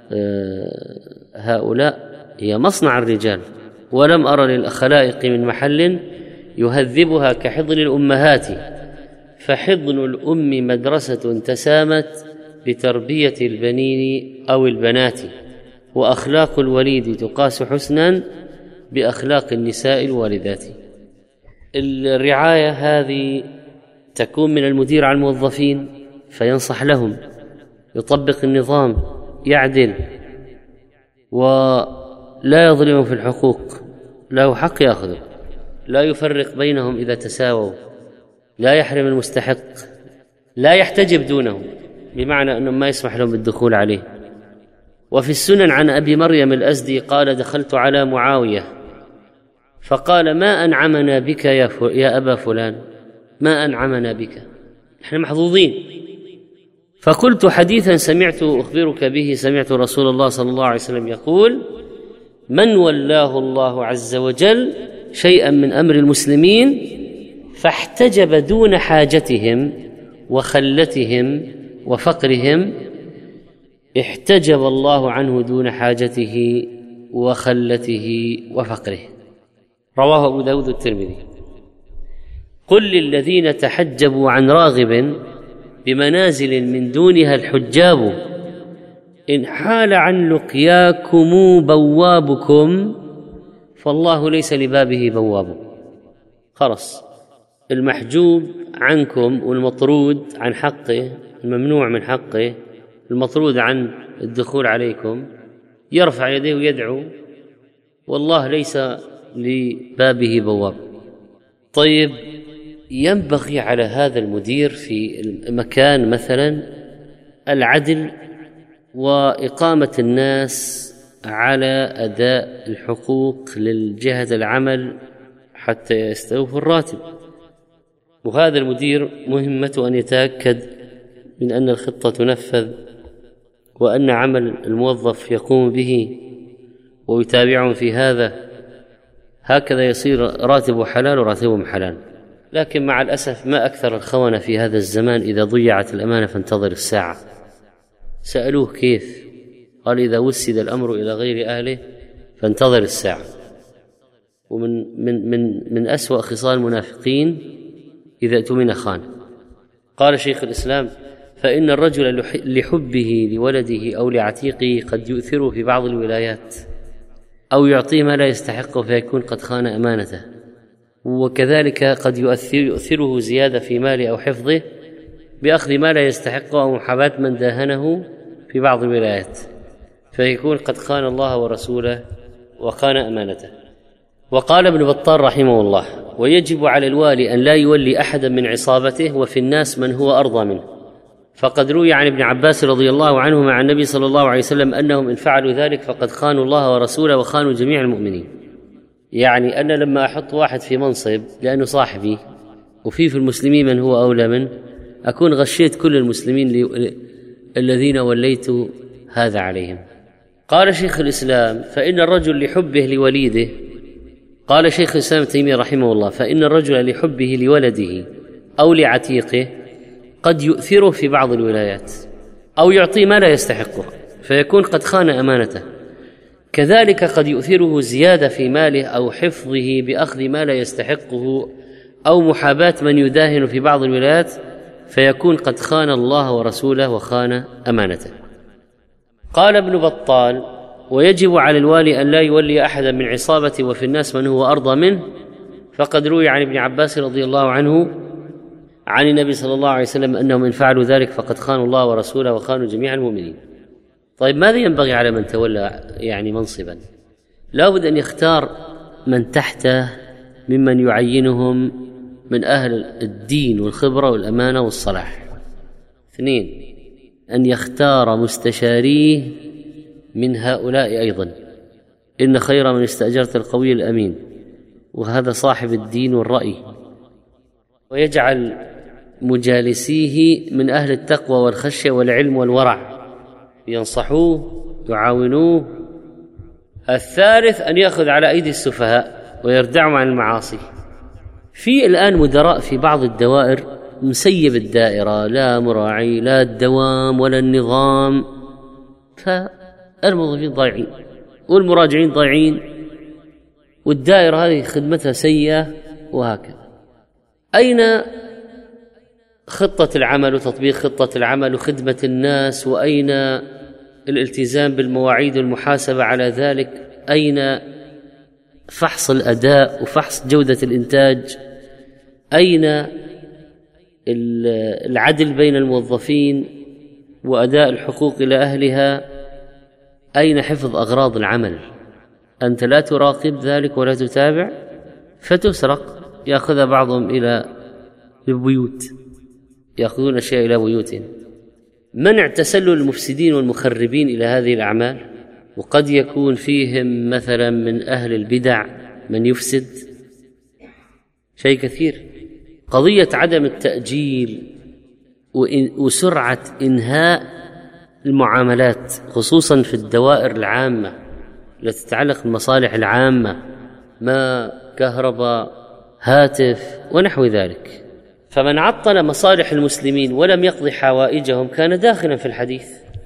هؤلاء، هي مصنع الرجال. ولم أر للخلائق من محل يهذبها كحضن الأمهات، فحضن الأم مدرسة تسامت بتربية البنين أو البنات، وأخلاق الوليد تقاس حسنا بأخلاق النساء الوالدات. الرعاية هذه تكون من المدير على الموظفين فينصح لهم، يطبق النظام، يعدل ولا يظلمهم في الحقوق، له حق يأخذه، لا يفرق بينهم إذا تساووا، لا يحرم المستحق، لا يحتجب دونهم، بمعنى أنه ما يسمح لهم بالدخول عليه. وفي السنن عن أبي مريم الأزدي قال: دخلت على معاوية فقال: ما أنعمنا بك يا أبا فلان، ما أنعمنا بك، نحن محظوظين. فقلت: حديثا سمعت أخبرك به، سمعت رسول الله صلى الله عليه وسلم يقول: من ولاه الله عز وجل شيئا من أمر المسلمين فاحتجب دون حاجتهم وخلتهم وفقرهم، احتجب الله عنه دون حاجته وخلته وفقره. رواه أبو داود الترمذي. قل للذين تحجبوا عن راغب بمنازل من دونها الحجاب، إن حال عن لقياكم بوابكم فالله ليس لبابه بواب. خلص، المحجوب عنكم والمطرود عن حقه، الممنوع من حقه، المطرود عن الدخول عليكم، يرفع يديه ويدعو، والله ليس لبابه بواب. طيب، ينبغي على هذا المدير في المكان مثلا العدل وإقامة الناس على أداء الحقوق للجهة العمل حتى يستوفوا الراتب، وهذا المدير مهمته أن يتأكد من أن الخطة تنفذ وأن عمل الموظف يقوم به ويتابعهم في هذا، هكذا يصير راتبه حلال وراتبهم حلال. لكن مع الأسف ما أكثر الخونة في هذا الزمان، إذا ضيعت الأمانة فانتظر الساعة. سألوه كيف؟ قال: إذا وسد الأمر إلى غير أهله فانتظر الساعة. ومن من من من أسوأ خصال المنافقين إذا اؤتمن خان. قال شيخ الإسلام: فإن الرجل لحبه لولده أو لعتيقه قد يؤثره في بعض الولايات أو يعطيه ما لا يستحقه فيكون قد خان أمانته، وكذلك قد يؤثره زيادة في ماله أو حفظه بأخذ ما لا يستحقه أو محاباة من داهنه في بعض الولايات فيكون قد خان الله ورسوله وخان أمانته. وقال ابن بطال رحمه الله: ويجب على الوالي أن لا يولي أحدا من عصابته وفي الناس من هو أرضى منه، فقد روي عن ابن عباس رضي الله عنه مع النبي صلى الله عليه وسلم أنهم إن فعلوا ذلك فقد خانوا الله ورسوله وخانوا جميع المؤمنين. يعني أنا لما أحط واحد في منصب لأنه صاحبي وفي المسلمين من هو أولى منه، أكون غشيت كل المسلمين الذين وليت هذا عليهم. قال شيخ الإسلام: فإن الرجل لحبه لوليده، قال شيخ الإسلام تيمية رحمه الله: فإن الرجل لحبه لولده أو لعتيقه قد يؤثره في بعض الولايات أو يعطيه ما لا يستحقه فيكون قد خان أمانته، كذلك قد يؤثره زيادة في ماله أو حفظه بأخذ ما لا يستحقه أو محاباة من يداهن في بعض الولايات فيكون قد خان الله ورسوله وخان أمانته. قال ابن بطال: ويجب على الوالي أن لا يولي أحدا من عصابته وفي الناس من هو أرضى منه، فقد روي عن ابن عباس رضي الله عنه عن النبي صلى الله عليه وسلم أنهم إن فعلوا ذلك فقد خانوا الله ورسوله وخانوا جميع المؤمنين. طيب، ماذا ينبغي على من تولى منصبا؟ لا بد أن يختار من تحته ممن يعينهم من أهل الدين والخبرة والأمانة والصلاح. 2، أن يختار مستشاريه من هؤلاء أيضا، إن خير من استأجرت القوي الأمين، وهذا صاحب الدين والرأي، ويجعل مجالسيه من أهل التقوى والخشية والعلم والورع ينصحوه يعاونوه. 3، أن يأخذ على أيدي السفهاء ويردعهم عن المعاصي. في الآن مدراء في بعض الدوائر مسيب الدائرة، لا مراعي لا الدوام ولا النظام، فالموظفين ضايعين والمراجعين ضايعين والدائرة هذه خدمتها سيئة، وهكذا. أين خطة العمل وتطبيق خطة العمل وخدمة الناس؟ وأين الالتزام بالمواعيد والمحاسبة على ذلك؟ أين فحص الأداء وفحص جودة الإنتاج، أين العدل بين الموظفين وأداء الحقوق إلى أهلها، أين حفظ أغراض العمل. أنت لا تراقب ذلك ولا تتابع فتسرق، يأخذ بعضهم إلى البيوت، يأخذون أشياء إلى بيوتهم. منع تسلل المفسدين والمخربين إلى هذه الأعمال، وقد يكون فيهم مثلا من أهل البدع من يفسد شيء كثير. قضية عدم التأجيل وسرعة إنهاء المعاملات خصوصا في الدوائر العامة التي تتعلق بالمصالح العامة، ما كهرباء هاتف ونحو ذلك. فمن عطل مصالح المسلمين ولم يقضي حوائجهم كان داخلا في الحديث،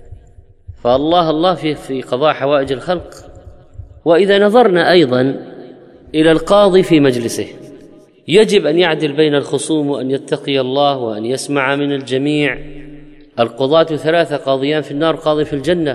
فالله في قضاء حوائج الخلق. وإذا نظرنا أيضا إلى القاضي في مجلسه، يجب أن يعدل بين الخصوم وأن يتقي الله وأن يسمع من الجميع. القضاة 3، قاضيان في النار قاضي في الجنة.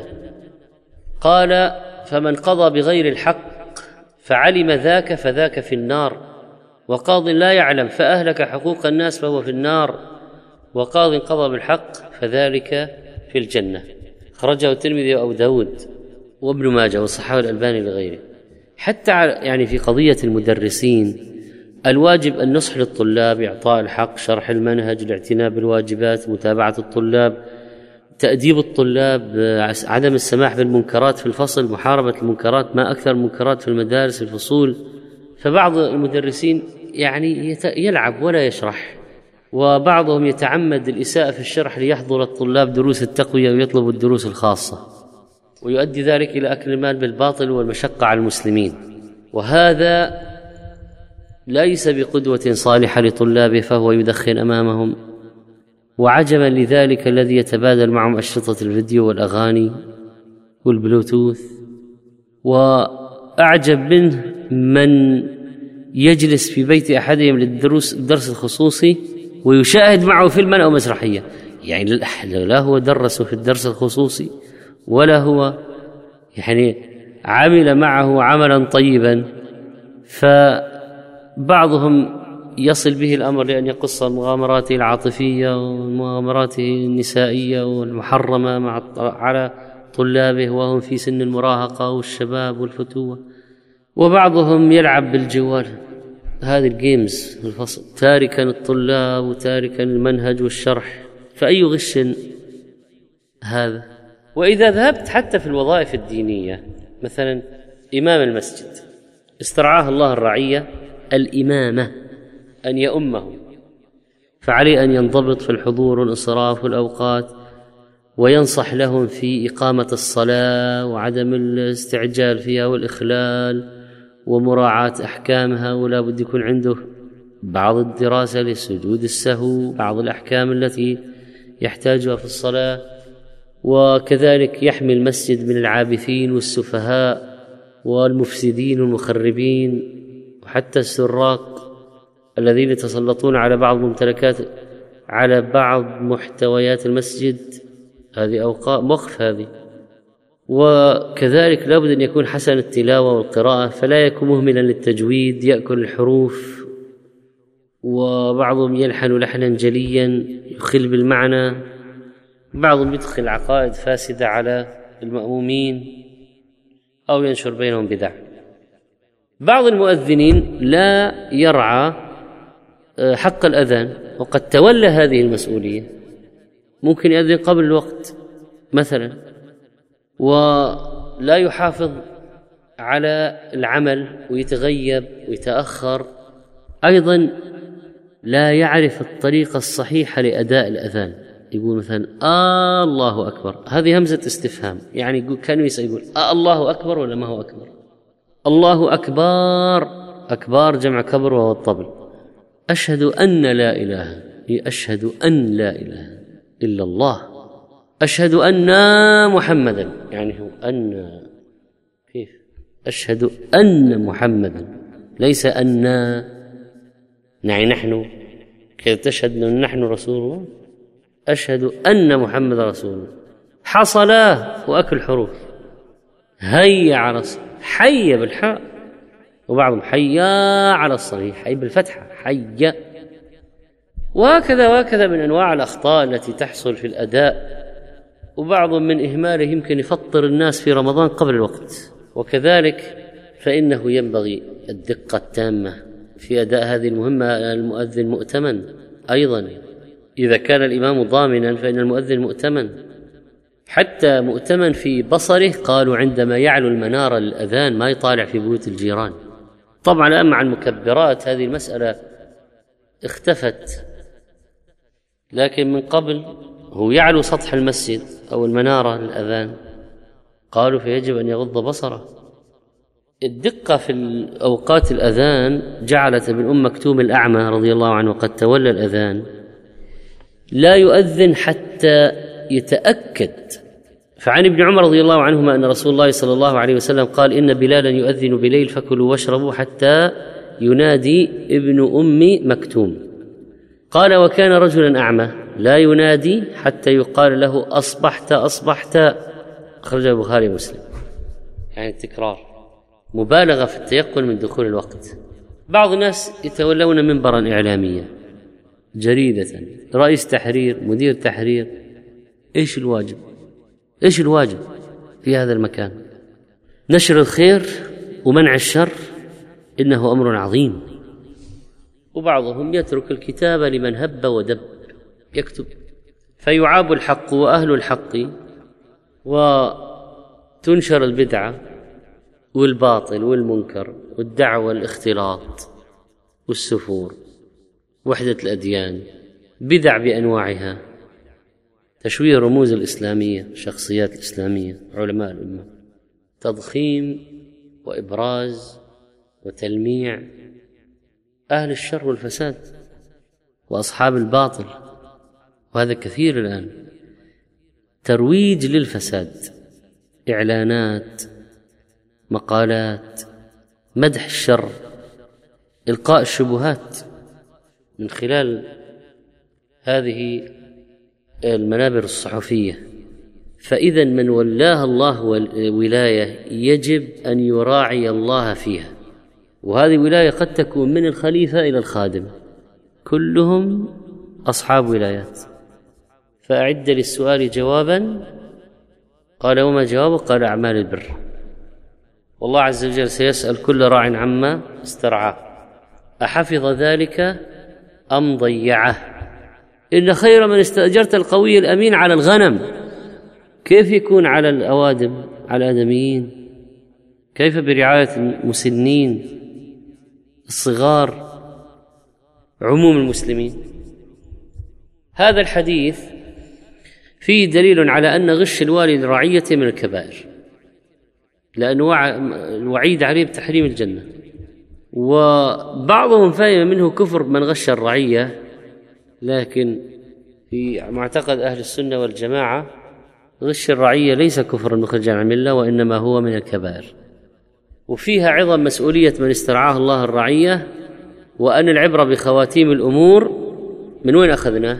قال: فمن قضى بغير الحق فعلم ذاك فذاك في النار، وقاض لا يعلم فأهلك حقوق الناس فهو في النار، وقاض قضى بالحق فذلك في الجنة. خرجه الترمذي وأبو داود وابن ماجه وصححه الألباني لغيره. حتى يعني في قضية المدرسين الواجب النصح للطلاب، إعطاء الحق، شرح المنهج، الاعتناء بالواجبات، متابعة الطلاب، تأديب الطلاب، عدم السماح بالمنكرات في الفصل، محاربة المنكرات، ما أكثر المنكرات في المدارس الفصول. فبعض المدرسين يعني يلعب ولا يشرح، وبعضهم يتعمد الإساءة في الشرح ليحضر الطلاب دروس التقوية ويطلب الدروس الخاصة، ويؤدي ذلك إلى أكل المال بالباطل والمشقة على المسلمين. وهذا ليس بقدوة صالحة لطلابه، فهو يدخن أمامهم. وعجبا لذلك الذي يتبادل معهم أشرطة الفيديو والأغاني والبلوتوث، وأعجب منه من يجلس في بيت أحدهم للدرس الخصوصي ويشاهد معه فيلما أو مسرحية. يعني لا هو درسه في الدرس الخصوصي ولا هو يعني عمل معه عملا طيبا. فبعضهم يصل به الأمر لأن يقص مغامراته العاطفية ومغامراته النسائية والمحرمة على طلابه وهم في سن المراهقة والشباب والفتوة. وبعضهم يلعب بالجوال، هذه الجيمز في الفصل، تاركا الطلاب وتاركا المنهج والشرح. فأي غش هذا. وإذا ذهبت حتى في الوظائف الدينية، مثلا إمام المسجد استرعاه الله الرعية الإمامة أن يؤمه، فعليه أن ينضبط في الحضور والانصراف والأوقات، وينصح لهم في إقامة الصلاة وعدم الاستعجال فيها والإخلال ومراعاة أحكامها. ولا بد يكون عنده بعض الدراسة لسجود السهو، بعض الأحكام التي يحتاجها في الصلاة. وكذلك يحمي المسجد من العابثين والسفهاء والمفسدين والمخربين، وحتى السراق الذين يتسلطون على بعض الممتلكات، على بعض محتويات المسجد. هذه أوقات مخف هذه. وكذلك لابد أن يكون حسن التلاوة والقراءة، فلا يكون مهملا للتجويد يأكل الحروف. وبعضهم يلحن لحنا جليا يخل بالمعنى، بعضهم يدخل عقائد فاسدة على المأمومين أو ينشر بينهم بدع. بعض المؤذنين لا يرعى حق الأذان، وقد تولى هذه المسؤولية، ممكن يأذن قبل الوقت مثلا، ولا يحافظ على العمل ويتغيب ويتأخر. أيضا لا يعرف الطريقة الصحيحة لأداء الأذان، يقول مثلا الله أكبر، هذه همزة استفهام، يعني كانوا يقول الله أكبر ولا ما هو أكبر؟ الله أكبر، أكبار جمع كبر وهو الطبل. أشهد أن لا إله، أشهد أن لا إله إلا الله، أشهد أن محمدا، يعني هو أن كيف؟ أشهد أن محمدا، ليس أن يعني نحن كيف تشهد أن نحن رسول الله. أشهد أن محمد رسول الله. حصلا وأكل حروف، هيا على حي بالحاء، وبعضهم حي على الصلاة، حي بالفتحة، حي. وهكذا من أنواع الأخطاء التي تحصل في الأداء، وبعض من إهماله يمكن يفطر الناس في رمضان قبل الوقت. وكذلك فإنه ينبغي الدقة التامة في أداء هذه المهمة. المؤذن مؤتمن أيضا، إذا كان الإمام ضامنا فإن المؤذن مؤتمن، حتى مؤتمن في بصره. قالوا عندما يعلو المنارة للأذان ما يطالع في بيوت الجيران. طبعا الآن مع المكبرات هذه المسألة اختفت، لكن من قبل هو يعلو سطح المسجد أو المنارة للأذان، قالوا فيجب أن يغض بصره. الدقة في أوقات الأذان جعلت ابن أم مكتوم الأعمى رضي الله عنه قد تولى الأذان لا يؤذن حتى يتأكد. فعن ابن عمر رضي الله عنهما أن رسول الله صلى الله عليه وسلم قال: إن بلالا يؤذن بليل فكلوا واشربوا حتى ينادي ابن أم مكتوم. قال: وكان رجلا أعمى لا ينادي حتى يقال له أصبحت أصبحت. أخرجه البخاري ومسلم. يعني التكرار، مبالغة في التيقن من دخول الوقت. بعض الناس يتولون منبرا إعلاميا، جريدة، رئيس تحرير، مدير تحرير. إيش الواجب؟ إيش الواجب في هذا المكان؟ نشر الخير ومنع الشر، إنه أمر عظيم. وبعضهم يترك الكتابة لمن هب ودب، يكتب فيعاب الحق وأهل الحق، وتنشر البدعة والباطل والمنكر والدعوة والاختلاط والسفور، وحدة الأديان، بدع بأنواعها، تشويه رموز الإسلامية، شخصيات الإسلامية، علماء الأمة، تضخيم وإبراز وتلميع أهل الشر والفساد وأصحاب الباطل، وهذا كثير الآن. ترويج للفساد، إعلانات، مقالات، مدح الشر، إلقاء الشبهات من خلال هذه المنابر الصحفية. فإذا من ولاه الله ولاية يجب أن يراعي الله فيها، وهذه ولاية قد تكون من الخليفة إلى الخادم، كلهم أصحاب ولايات. فأعد للسؤال جوابا. قال: وما جوابه؟ قال: أعمال البر. والله عز وجل سيسأل كل راع عما استرعاه، أحفظ ذلك أم ضيعه؟ إن خير من استأجرت القوي الأمين على الغنم. كيف يكون على الأوادم، على الآدميين؟ كيف برعاية المسنين الصغار، عموم المسلمين؟ هذا الحديث فيه دليل على أن غش الوالي لرعيته من الكبائر، لأنه الوعيد عليه بتحريم الجنة. وبعضهم فهم منه كفر من غش الرعية، لكن في معتقد أهل السنة والجماعة غش الرعية ليس كفرا مخرجا عن الملة، وإنما هو من الكبائر. وفيها عظم مسؤولية من استرعاه الله الرعية، وأن العبرة بخواتيم الأمور. من وين أخذناه؟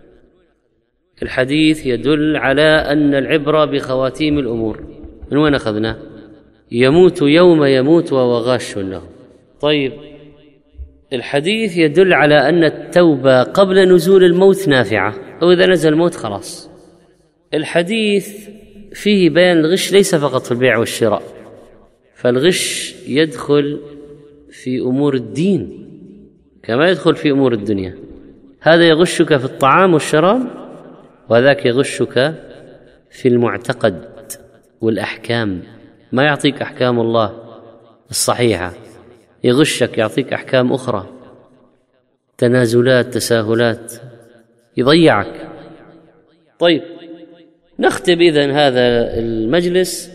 الحديث يدل على أن العبرة بخواتيم الأمور. من وين أخذناه؟ يموت يوم يموت وهو غاش له. طيب، الحديث يدل على أن التوبة قبل نزول الموت نافعة، أو إذا نزل الموت خلاص. الحديث فيه بيان الغش ليس فقط في البيع والشراء، فالغش يدخل في أمور الدين كما يدخل في أمور الدنيا. هذا يغشك في الطعام والشراب، وذاك يغشك في المعتقد والأحكام. ما يعطيك أحكام الله الصحيحة، يغشك، يعطيك أحكام أخرى، تنازلات، تساهلات، يضيعك. طيب، نختم إذن هذا المجلس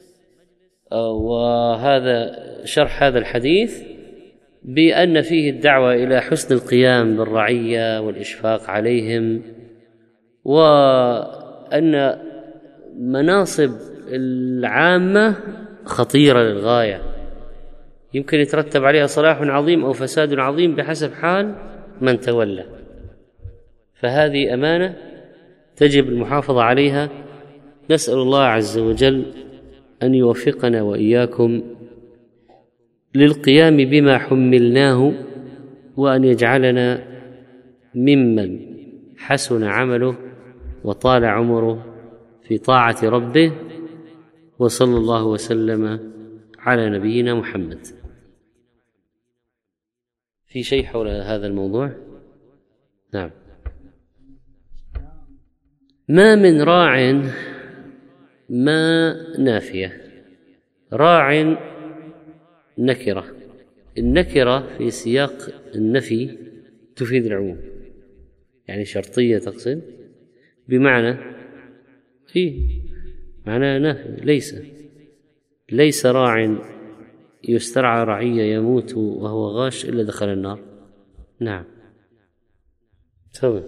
وهذا شرح هذا الحديث بأن فيه الدعوة إلى حسن القيام بالرعية والإشفاق عليهم، وأن مناصب العامة خطيرة للغاية، يمكن يترتب عليها صلاح عظيم أو فساد عظيم بحسب حال من تولى. فهذه أمانة تجب المحافظة عليها. نسأل الله عز وجل أن يوفقنا وإياكم للقيام بما حملناه، وأن يجعلنا ممن حسن عمله وطال عمره في طاعة ربه. وصلى الله وسلم على نبينا محمد. في شيء حول هذا الموضوع؟ نعم. ما من راع ما نافية. راع نكرة، النكرة في سياق النفي تفيد العموم، يعني شرطية تقصد، بمعنى معنى نافي. ليس راع يسترعى رعية يموت وهو غاش إلا دخل النار. نعم. تفضل.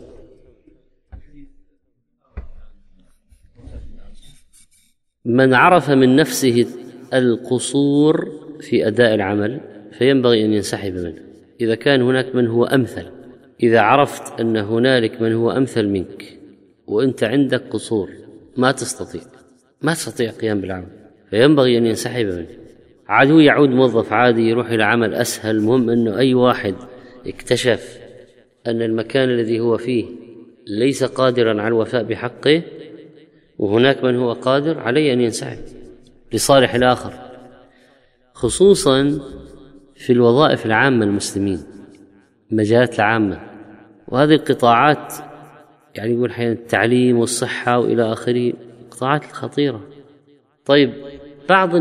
من عرف من نفسه القصور في أداء العمل فينبغي أن ينسحب منه. إذا كان هناك من هو أمثل، إذا عرفت أن هنالك من هو أمثل منك وأنت عندك قصور ما تستطيع القيام بالعمل، فينبغي أن ينسحب منه. عاد هو يعود موظف عادي يروح إلى عمل أسهل، مهم أنه أي واحد اكتشف أن المكان الذي هو فيه ليس قادرا على الوفاء بحقه وهناك من هو قادر، عليه أن ينسحب لصالح الآخر، خصوصا في الوظائف العامة المسلمين، المجالات العامة، وهذه القطاعات يعني يقول حين التعليم والصحة وإلى آخره، قطاعات خطيرة. طيب بعض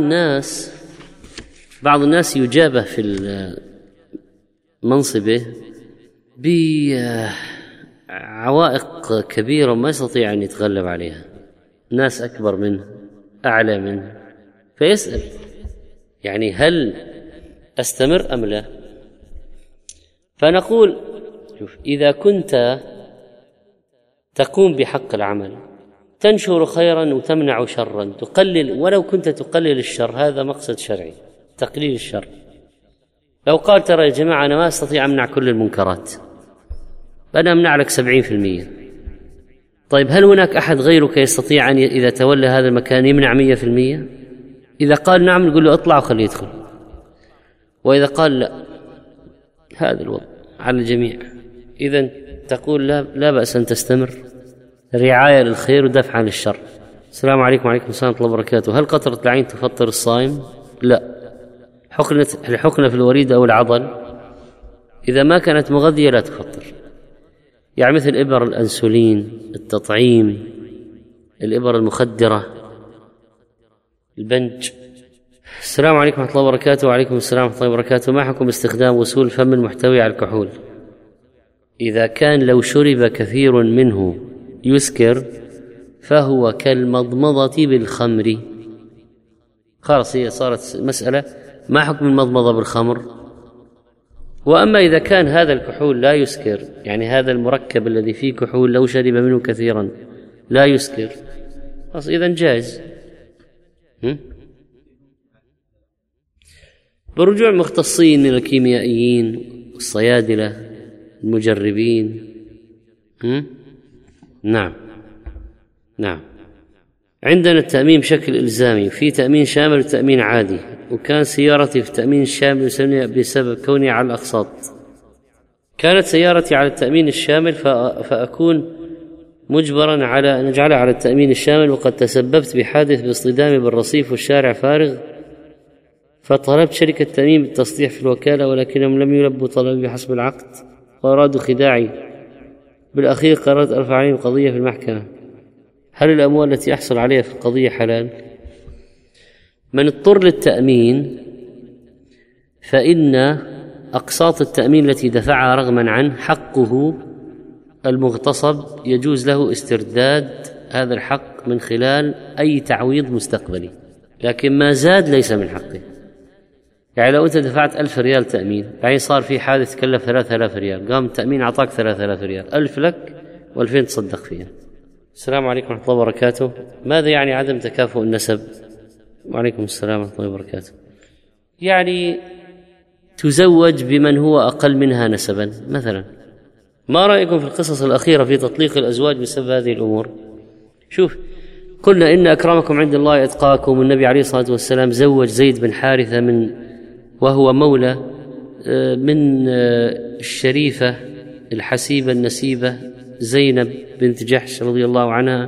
الناس يجابه في منصبه بعوائق كبيرة ما يستطيع أن يتغلب عليها، ناس أكبر منه أعلى منه، فيسأل يعني هل أستمر أم لا؟ فنقول شوف، إذا كنت تقوم بحق العمل، تنشر خيرا وتمنع شرا، تقلل، ولو كنت تقلل الشر، هذا مقصد شرعي، تقليل الشر. لو قال ترى يا جماعة أنا ما أستطيع أمنع كل المنكرات، أنا أمنع لك 70%. طيب هل هناك أحد غيرك يستطيع أن إذا تولى هذا المكان يمنع 100%؟ إذا قال نعم نقول له اطلع وخليه يدخل، وإذا قال لا، هذا الوضع على الجميع. إذن تقول لا بأس أن تستمر، رعاية للخير ودفع عن الشر. السلام عليكم. وعليكم السلام ورحمة الله وبركاته. هل قطرة العين تفطر الصائم؟ لا. الحقنة في الوريد أو العضل إذا ما كانت مغذية لا تفطر، يعني مثل إبر الأنسولين، التطعيم، الإبر المخدرة، البنج. السلام عليكم ورحمة الله وبركاته. وعليكم السلام ورحمة الله وبركاته. ما حكم استخدام غسول الفم المحتوي على الكحول؟ إذا كان لو شرب كثير منه يسكر فهو كالمضمضة بالخمر، خلاص هي صارت مسألة. ما حكم المضمضة بالخمر؟ وأما إذا كان هذا الكحول لا يسكر، يعني هذا المركب الذي فيه كحول لو شرب منه كثيرا لا يسكر، خلاص إذن جائز. برجوع مختصين من الكيميائيين والصيادلة المجربين. نعم. عندنا التأمين بشكل إلزامي، في تأمين شامل وتأمين عادي، وكان سيارتي في التأمين الشامل بسبب كوني على الأقساط. كانت سيارتي على التأمين الشامل فأكون مجبرا على أن أجعلها على التأمين الشامل، وقد تسببت بحادث باصطدامي بالرصيف والشارع فارغ، فطلبت شركة تأمين بالتصليح في الوكالة ولكنهم لم يلبوا طلبي بحسب العقد وأرادوا خداعي. بالأخير قررت أرفع عليهم قضية في المحكمة. هل الأموال التي أحصل عليها في القضية حلال؟ من اضطر للتأمين فإن أقساط التأمين التي دفعها رغما عنه حقه المغتصب، يجوز له استرداد هذا الحق من خلال أي تعويض مستقبلي، لكن ما زاد ليس من حقه. يعني لو أنت دفعت 1000 ريال تأمين، يعني صار في حادث كلف 3000 ريال، قام التأمين أعطاك 3000 ريال، 1000 لك و2000 تصدق فيها. السلام عليكم ورحمة الله وبركاته. ماذا يعني عدم تكافؤ النسب؟ وعليكم السلام ورحمة الله وبركاته. يعني تزوج بمن هو أقل منها نسبا مثلا. ما رأيكم في القصص الأخيرة في تطليق الأزواج بسبب هذه الأمور؟ شوف، قلنا إن أكرمكم عند الله أتقاكم، والنبي عليه الصلاة والسلام زوج زيد بن حارثة من وهو مولى من الشريفة الحسيبة النسيبة زينب بنت جحش رضي الله عنها،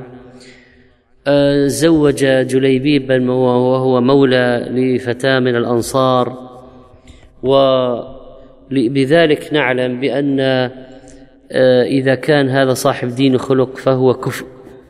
زوج جليبيبا وهو مولى لفتاة من الأنصار، وبذلك نعلم بأن إذا كان هذا صاحب دين خلق فهو كفء.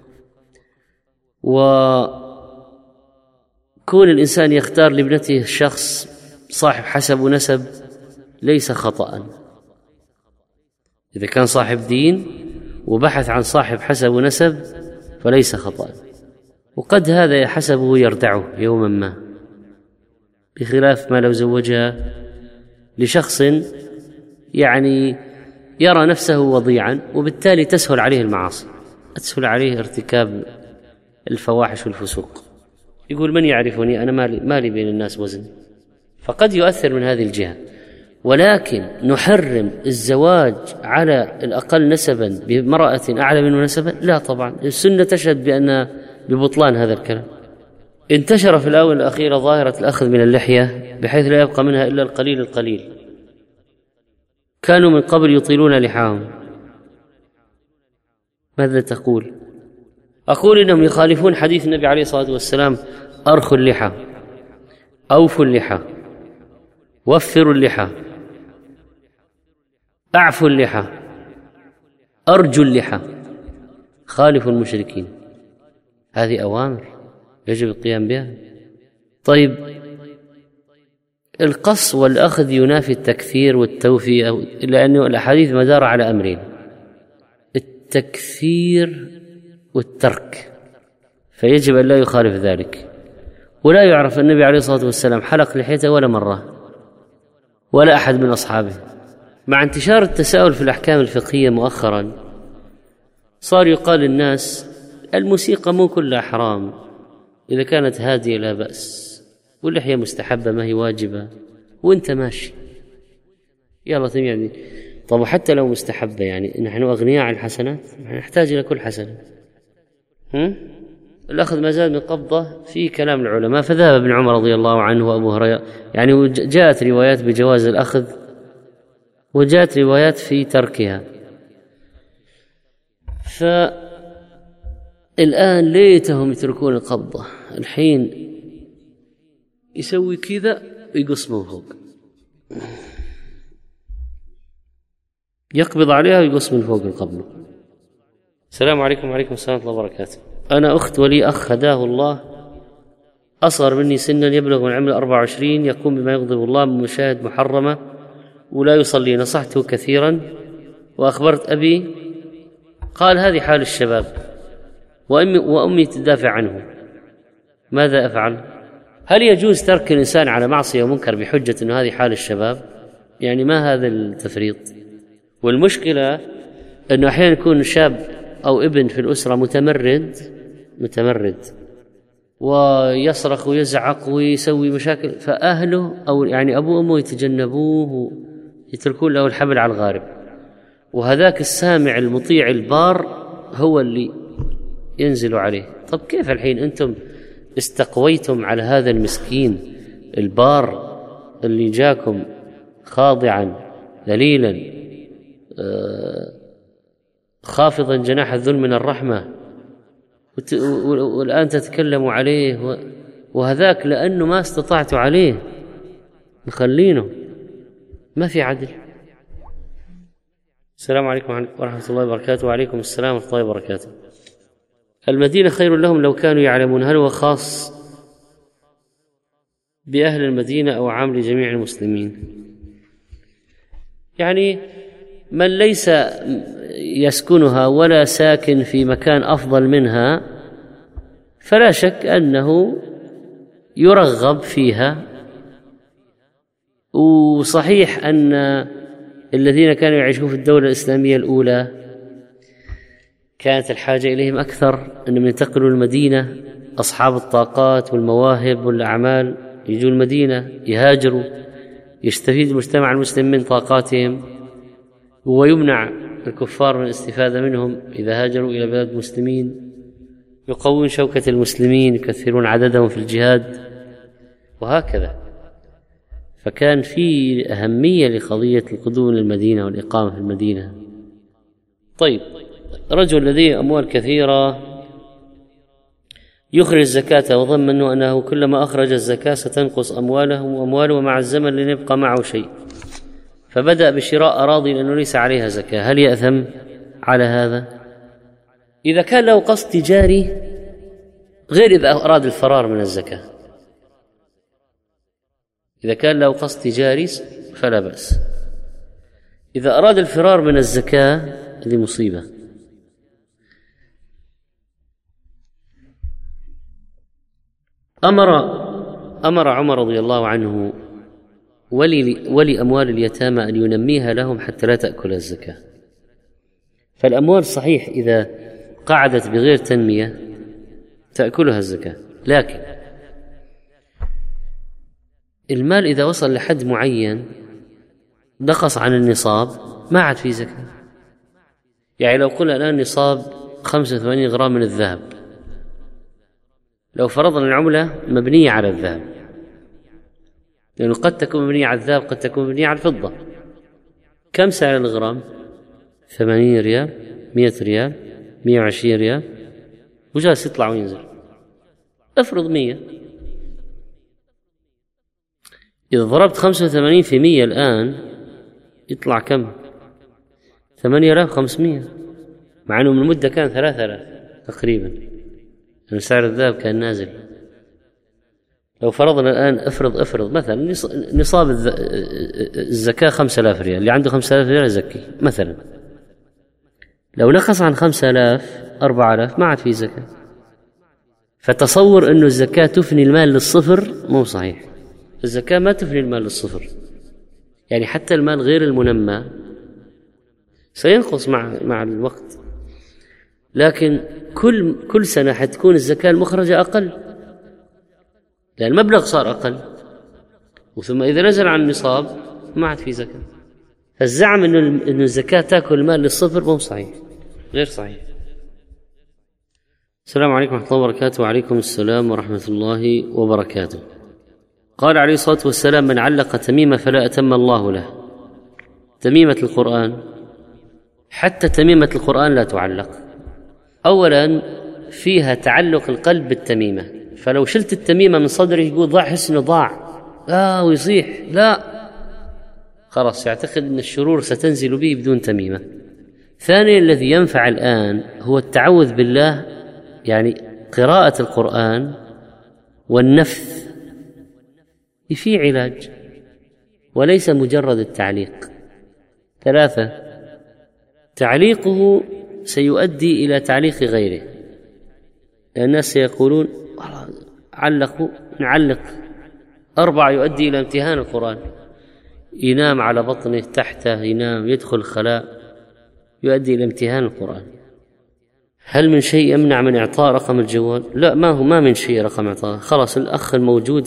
وكون الإنسان يختار لابنته الشخص صاحب حسب ونسب ليس خطأ، إذا كان صاحب دين وبحث عن صاحب حسب ونسب فليس خطأ، وقد هذا حسبه يردعه يوما ما، بخلاف ما لو زوجها لشخص يعني يرى نفسه وضيعا، وبالتالي تسهل عليه المعاصي، تسهل عليه ارتكاب الفواحش والفسوق. يقول من يعرفني أنا مالي بين الناس وزن، فقد يؤثر من هذه الجهة. ولكن نحرم الزواج على الأقل نسبا بامرأة أعلى منه نسبا؟ لا طبعا، السنة تشهد ببطلان هذا الكلام. انتشر في الآونة الأخيرة ظاهرة الأخذ من اللحية بحيث لا يبقى منها إلا القليل القليل. كانوا من قبل يطيلون لحاهم. ماذا تقول؟ أقول إنهم يخالفون حديث النبي عليه الصلاة والسلام: أرخوا اللحى، أوفوا اللحى، وفروا اللحى، أعفوا اللحى، أرجوا اللحى، خالفوا المشركين. هذه أوامر يجب القيام بها. طيب، القص والأخذ ينافي التكثير والتوفية، لأنه الأحاديث مدار على أمرين: التكثير والترك، فيجب أن لا يخالف ذلك. ولا يعرف النبي عليه الصلاة والسلام حلق لحيته ولا مرة، ولا أحد من أصحابه. مع انتشار التساؤل في الأحكام الفقهية مؤخرا صار يقال للناس الموسيقى مو كلها حرام، إذا كانت هادية لا بأس، واللحية مستحبة ما هي واجبة، وانت ماشي يلا تمام. طب وحتى لو مستحبة، يعني نحن أغنياء عن الحسنات، نحتاج إلى كل حسنة. الأخذ ما زال من قبضة في كلام العلماء، فذهب ابن عمر رضي الله عنه وأبو هريرة، يعني جاءت روايات بجواز الأخذ وجاءت روايات في تركها. فالآن ليتهم يتركون القبضة، الحين يسوي كذا ويقص من فوق، يقبض عليها ويقص من فوق القبضة. السلام عليكم. وعليكم السلام ورحمة الله وبركاته. أنا أخت ولي أخ هداه الله، أصغر مني سنا، يبلغ من عمر 24، يقوم بما يغضب الله من مشاهد محرمة ولا يصلي. نصحته كثيرا وأخبرت أبي، قال هذه حال الشباب وأمي تدافع عنه، ماذا أفعل؟ هل يجوز ترك الإنسان على معصية ومنكر بحجة أنه هذه حال الشباب؟ يعني ما هذا التفريط؟ والمشكلة أنه أحيانا يكون شاب أو ابن في الأسرة متمرد ويصرخ ويزعق ويسوي مشاكل، فأهله أو يعني أبوه وأمه يتجنبوه ويتركون له الحبل على الغارب، وهذاك السامع المطيع البار هو اللي ينزل عليه. طب كيف الحين أنتم استقويتم على هذا المسكين البار اللي جاكم خاضعا ذليلا خافضا جناح الذل من الرحمة، والآن تتكلموا عليه، وهذاك لأنه ما استطعتوا عليه مخلينه، ما في عدل. السلام عليكم ورحمة الله وبركاته. وعليكم السلام ورحمة الله وبركاته. المدينة خير لهم لو كانوا يعلمون، هل هو خاص بأهل المدينة أو عام لجميع المسلمين؟ يعني من ليس يسكنها ولا ساكن في مكان أفضل منها فلا شك أنه يرغب فيها. وصحيح أن الذين كانوا يعيشون في الدولة الإسلامية الأولى كانت الحاجة إليهم أكثر، أنهم ينتقلوا المدينة، أصحاب الطاقات والمواهب والأعمال يجوا المدينة، يهاجروا، يستفيد المجتمع المسلم من طاقاتهم، ويمنع الكفار من الاستفادة منهم إذا هاجروا إلى بلاد المسلمين، يقوون شوكة المسلمين، يكثرون عددهم في الجهاد، وهكذا. فكان في أهمية لقضية القدوم للمدينة والإقامة في المدينة. طيب، رجل لديه أموال كثيرة يخرج الزكاة وظن منه أنه كلما أخرج الزكاة ستنقص أمواله ومع الزمن لن يبقى معه شيء، فبدأ بشراء أراضي لأنه ليس عليها زكاة، هل يأثم على هذا؟ إذا كان له قصد تجاري غير إذا أراد الفرار من الزكاة. إذا كان له قصد تجاري فلا بأس. إذا أراد الفرار من الزكاة هذه مصيبة. أمر عمر رضي الله عنه ولي أموال اليتامى أن ينميها لهم حتى لا تأكل الزكاة. فالأموال صحيح إذا قعدت بغير تنمية تأكلها الزكاة، لكن المال إذا وصل لحد معين نقص عن النصاب ما عاد فيه زكاة. يعني لو قلنا الآن نصاب 85 غرام من الذهب، لو فرضنا العملة مبنية على الذهب، لأنه قد تكون مبنية على الذهب قد تكون مبنية على الفضة، كم سعر الغرام؟ 80 ريال، 100 ريال، 120 ريال، وجالس يطلع وينزل. افرض 100، إذا ضربت 85 في 100 الآن يطلع كم؟ 8500، مع أنه من المدة كان 3000 تقريبا، يعني سعر الذهب كان نازل. لو فرضنا الآن افرض مثلا نصاب الزكاة 5000 ريال، اللي عنده 5000 ريال يزكي مثلا، لو نقص عن 5000 4000 ما عاد في زكاة. فتصور أنه الزكاة تفني المال للصفر مو صحيح. الزكاة ما تفني المال للصفر، يعني حتى المال غير المنمى سينقص مع الوقت، لكن كل سنة حتكون الزكاة المخرجة أقل لأن المبلغ صار أقل، وثم إذا نزل عن النصاب ما عاد في زكاة. فالزعم إنه الزكاة تأكل المال للصفر مو صحيح، غير صحيح. السلام عليكم ورحمة الله وبركاته. وعليكم السلام ورحمة الله وبركاته. قال عليه الصلاة والسلام: من علق تميمة فلا أتم الله له. تميمة القرآن، حتى تميمة القرآن لا تعلق. أولا فيها تعلق القلب بالتميمة، فلو شلت التميمة من صدره يقول ضاع، حس إنه ضاع ويصيح، لا، خلاص يعتقد أن الشرور ستنزل به بدون تميمة. ثانيا الذي ينفع الآن هو التعوذ بالله، يعني قراءة القرآن والنفث في علاج وليس مجرد التعليق. ثلاثة، تعليقه سيؤدي إلى تعليق غيره، لأن الناس سيقولون علقوا نعلق. أربعة، يؤدي إلى امتهان القرآن، ينام على بطنه تحته، ينام يدخل الخلاء، يؤدي إلى امتهان القرآن. هل من شيء يمنع من إعطاء رقم الجوال؟ لا، ما من شيء رقم إعطاء. خلاص الأخ الموجود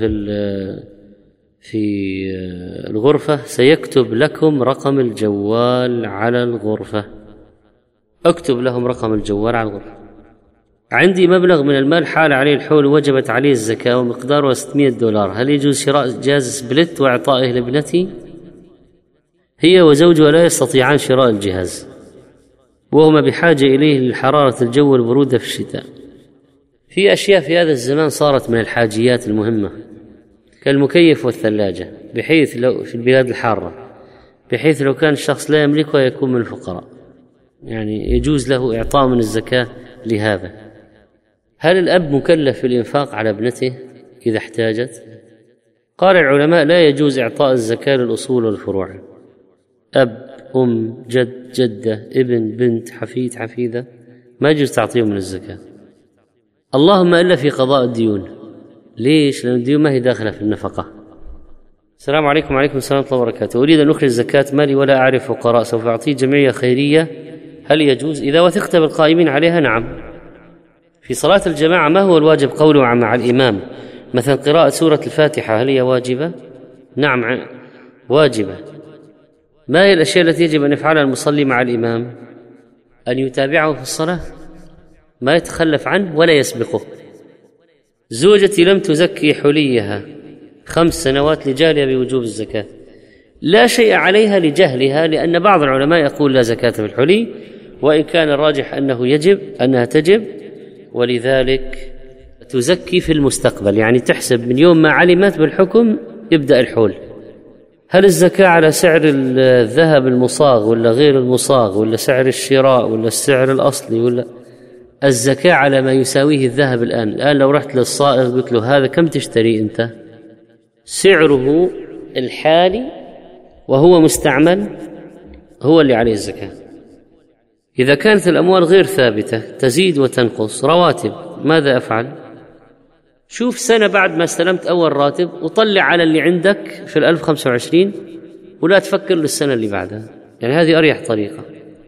في الغرفة سيكتب لكم رقم الجوال على الغرفة، اكتب لهم رقم الجوال على الغرفة. عندي مبلغ من المال حال عليه الحول وجبت عليه الزكاة ومقداره $600، هل يجوز شراء جهاز سبلت وإعطائه لابنتي؟ هي وزوجها لا يستطيعان شراء الجهاز وهما بحاجة إليه للحرارة الجو والبرودة في الشتاء. في أشياء في هذا الزمان صارت من الحاجيات المهمة كالمكيف والثلاجة، بحيث لو في البلاد الحارة، بحيث لو كان الشخص لا يملكها يكون من الفقراء، يعني يجوز له إعطاء من الزكاة لهذا. هل الأب مكلف بالإنفاق على ابنته إذا احتاجت؟ قال العلماء: لا يجوز إعطاء الزكاة للأصول والفروع، أب، أم، جد، جدة، ابن، بنت، حفيد، حفيدة، ما يجوز تعطيهم من الزكاة، اللهم إلا في قضاء الديون. ليش؟ لأن الديون ما هي داخلة في النفقة. السلام عليكم. وعليكم السلام ورحمة الله وبركاته. أريد أن أخرج زكاة مالي ولا أعرف فقراء، سوف أعطيه جمعية خيرية، هل يجوز؟ إذا وثقت بالقائمين عليها نعم. في صلاة الجماعة ما هو الواجب قوله مع الإمام؟ مثلا قراءة سورة الفاتحة، هل هي واجبة؟ نعم واجبة. ما هي الأشياء التي يجب أن يفعلها المصلي مع الإمام؟ أن يتابعه في الصلاة، ما يتخلف عنه ولا يسبقه. زوجتي لم تزكي حليها 5 سنوات لجهلها بوجوب الزكاة، لا شيء عليها لجهلها، لأن بعض العلماء يقول لا زكاة في الحلي، وإن كان الراجح أنها تجب، ولذلك تزكي في المستقبل، يعني تحسب من يوم ما علمت بالحكم يبدأ الحول. هل الزكاة على سعر الذهب المصاغ ولا غير المصاغ، ولا سعر الشراء ولا السعر الأصلي، ولا الزكاة على ما يساويه الذهب الآن لو رحت للصائغ قلت له هذا كم تشتري أنت، سعره الحالي وهو مستعمل هو اللي عليه الزكاة. إذا كانت الأموال غير ثابتة تزيد وتنقص، رواتب، ماذا أفعل؟ شوف سنة بعد ما استلمت أول راتب وطلع على اللي عندك في 1025 ولا تفكر للسنة اللي بعدها، يعني هذه أريح طريقة.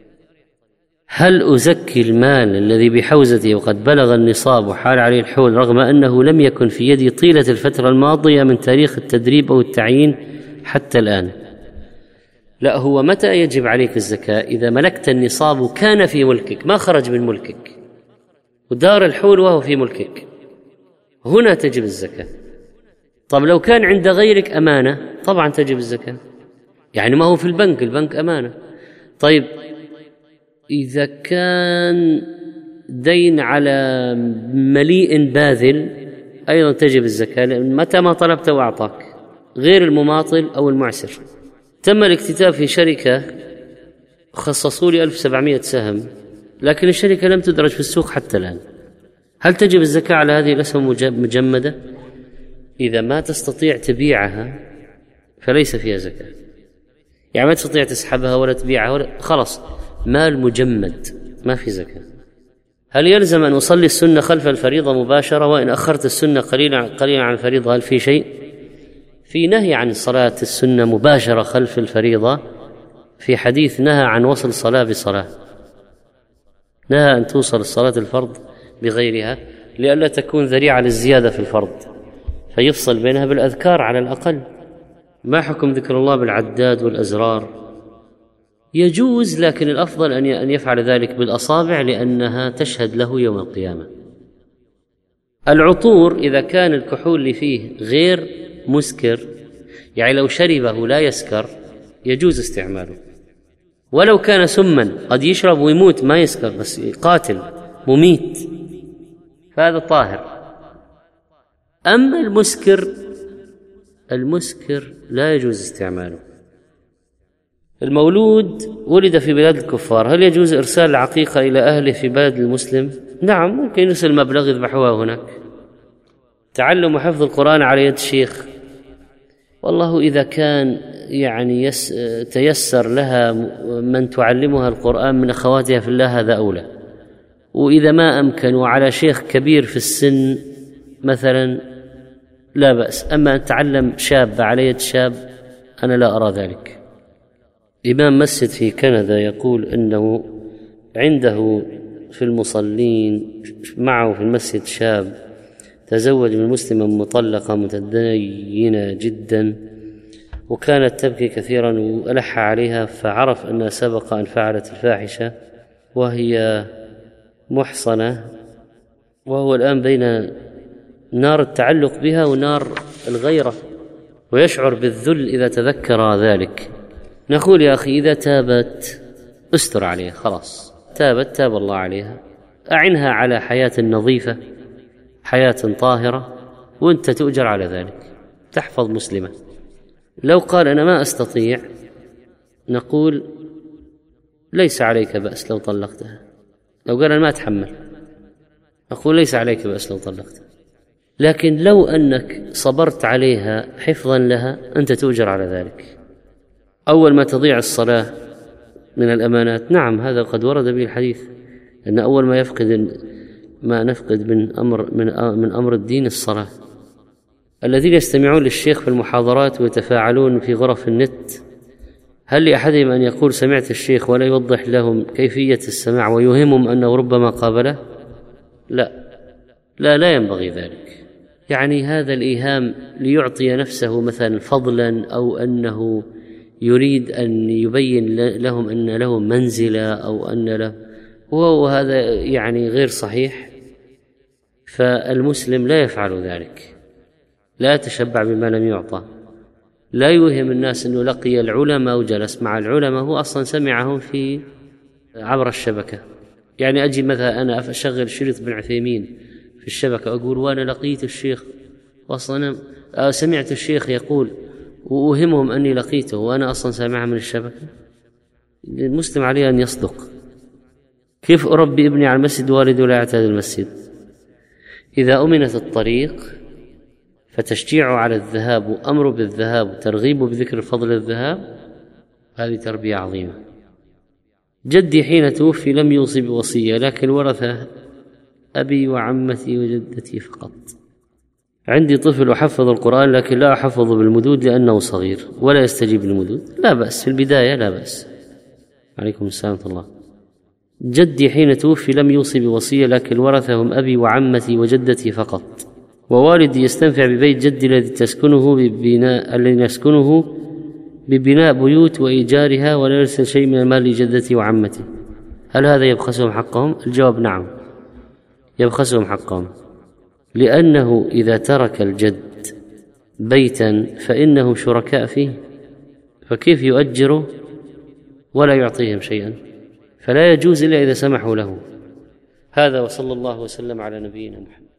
هل أزكي المال الذي بحوزتي وقد بلغ النصاب وحال عليه الحول رغم أنه لم يكن في يدي طيلة الفترة الماضية من تاريخ التدريب أو التعيين حتى الآن؟ لا، هو متى يجب عليك الزكاة؟ إذا ملكت النصاب وكان في ملكك، ما خرج من ملكك، ودار الحول وهو في ملكك، هنا تجب الزكاة. طب لو كان عند غيرك أمانة طبعا تجب الزكاة، يعني ما هو في البنك أمانة. طيب إذا كان دين على مليء باذل أيضا تجب الزكاة، لأن متى ما طلبت وأعطاك، غير المماطل أو المعسر. تم الاكتتاب في شركة خصصوا لي 1700 سهم، لكن الشركة لم تدرج في السوق حتى الآن، هل تجب الزكاة على هذه الأسهم مجمدة؟ إذا ما تستطيع تبيعها فليس فيها زكاة، يعني ما تستطيع تسحبها ولا تبيعها ولا، خلاص مال مجمد ما في زكاة. هل يلزم أن أصلي السنة خلف الفريضة مباشرة، وإن أخرت السنة قليلا عن الفريضة هل في شيء؟ في نهي عن صلاة السنة مباشرة خلف الفريضة، في حديث نهى عن وصل صلاة بصلاة، نهى أن توصل الصلاة الفرض بغيرها لئلا تكون ذريعة للزيادة في الفرض، فيفصل بينها بالأذكار على الأقل. ما حكم ذكر الله بالعداد والأزرار؟ يجوز، لكن الأفضل أن يفعل ذلك بالأصابع لأنها تشهد له يوم القيامة. العطور إذا كان الكحول اللي فيه غير مسكر، يعني لو شربه لا يسكر، يجوز استعماله، ولو كان سما قد يشرب ويموت ما يسكر بس قاتل مميت فهذا طاهر. أما المسكر لا يجوز استعماله. المولود ولد في بلاد الكفار، هل يجوز إرسال العقيقة إلى أهله في بلد المسلم؟ نعم، ممكن يرسل مبلغ يذبحوها هناك. تعلم وحفظ القرآن على يد شيخ، والله إذا كان يعني تيسر لها من تعلمها القرآن من أخواتها في الله هذا أولى، وإذا ما أمكن وعلى شيخ كبير في السن مثلا لا بأس. أما أن تعلم شاب على يد شاب أنا لا أرى ذلك. إمام مسجد في كندا يقول أنه عنده في المصلين معه في المسجد شاب تزوج من مسلمة مطلقة متدينة جدا، وكانت تبكي كثيرا وألح عليها، فعرف أنها سبق أن فعلت الفاحشة وهي محصنة، وهو الآن بين نار التعلق بها ونار الغيرة، ويشعر بالذل إذا تذكر ذلك. نقول يا أخي إذا تابت استر عليها، خلاص تابت تاب الله عليها، أعنها على حياة نظيفة، حياة طاهرة، وأنت تؤجر على ذلك، تحفظ مسلمة. لو قال أنا ما أستطيع نقول ليس عليك بأس لو طلقتها. لو قال أنا ما أتحمل نقول ليس عليك بأس لو طلقتها. لكن لو أنك صبرت عليها حفظا لها أنت تؤجر على ذلك. أول ما تضيع الصلاة من الأمانات، نعم هذا قد ورد به الحديث، أن أول ما نفقد من أمر الدين الصلاة. الذين يستمعون للشيخ في المحاضرات ويتفاعلون في غرف النت، هل لأحدهم أن يقول سمعت الشيخ ولا يوضح لهم كيفية السماع ويوهمهم أنه ربما قابله؟ لا ينبغي ذلك. يعني هذا الإيهام ليعطي نفسه مثلا فضلا، أو أنه يريد أن يبين لهم أن له منزلة أو أن له، وهذا يعني غير صحيح. فالمسلم لا يفعل ذلك. لا يتشبع بما لم يعطى، لا يوهم الناس أنه لقي العلماء وجلس مع العلماء، هو أصلا سمعهم في عبر الشبكة. يعني أجي مثلا أنا أشغل شريط بن عثيمين في الشبكة أقول وأنا لقيت الشيخ، وأصلا سمعت الشيخ يقول، وأوهمهم أني لقيته وأنا أصلا سامعها من الشبكة. المسلم عليه أن يصدق. كيف أربي ابني على المسجد والده لا يعتاد المسجد؟ إذا أمنت الطريق فتشجيعه على الذهاب وأمره بالذهاب وترغيبه بذكر فضل الذهاب، هذه تربية عظيمة. جدي حين توفي لم يوصي بوصية، لكن ورث أبي وعمتي وجدتي فقط. عندي طفل أحفظ القرآن لكن لا أحفظه بالمدود لأنه صغير ولا يستجيب للمدود. لا بأس في البداية، لا بأس. عليكم السلام ورحمة الله. جدي حين توفي لم يوصي بوصية لكن ورثهم أبي وعمتي وجدتي فقط، ووالدي يستنفع ببيت جدي الذي نسكنه ببناء بيوت وإيجارها ولا يرسل شيء من المال لجدتي وعمتي. هل هذا يبخسهم حقهم؟ الجواب نعم، يبخسهم حقهم، لأنه إذا ترك الجد بيتا فإنهم شركاء فيه، فكيف يؤجره ولا يعطيهم شيئا؟ فلا يجوز إلا إذا سمحوا له. هذا، وصلى الله وسلم على نبينا محمد.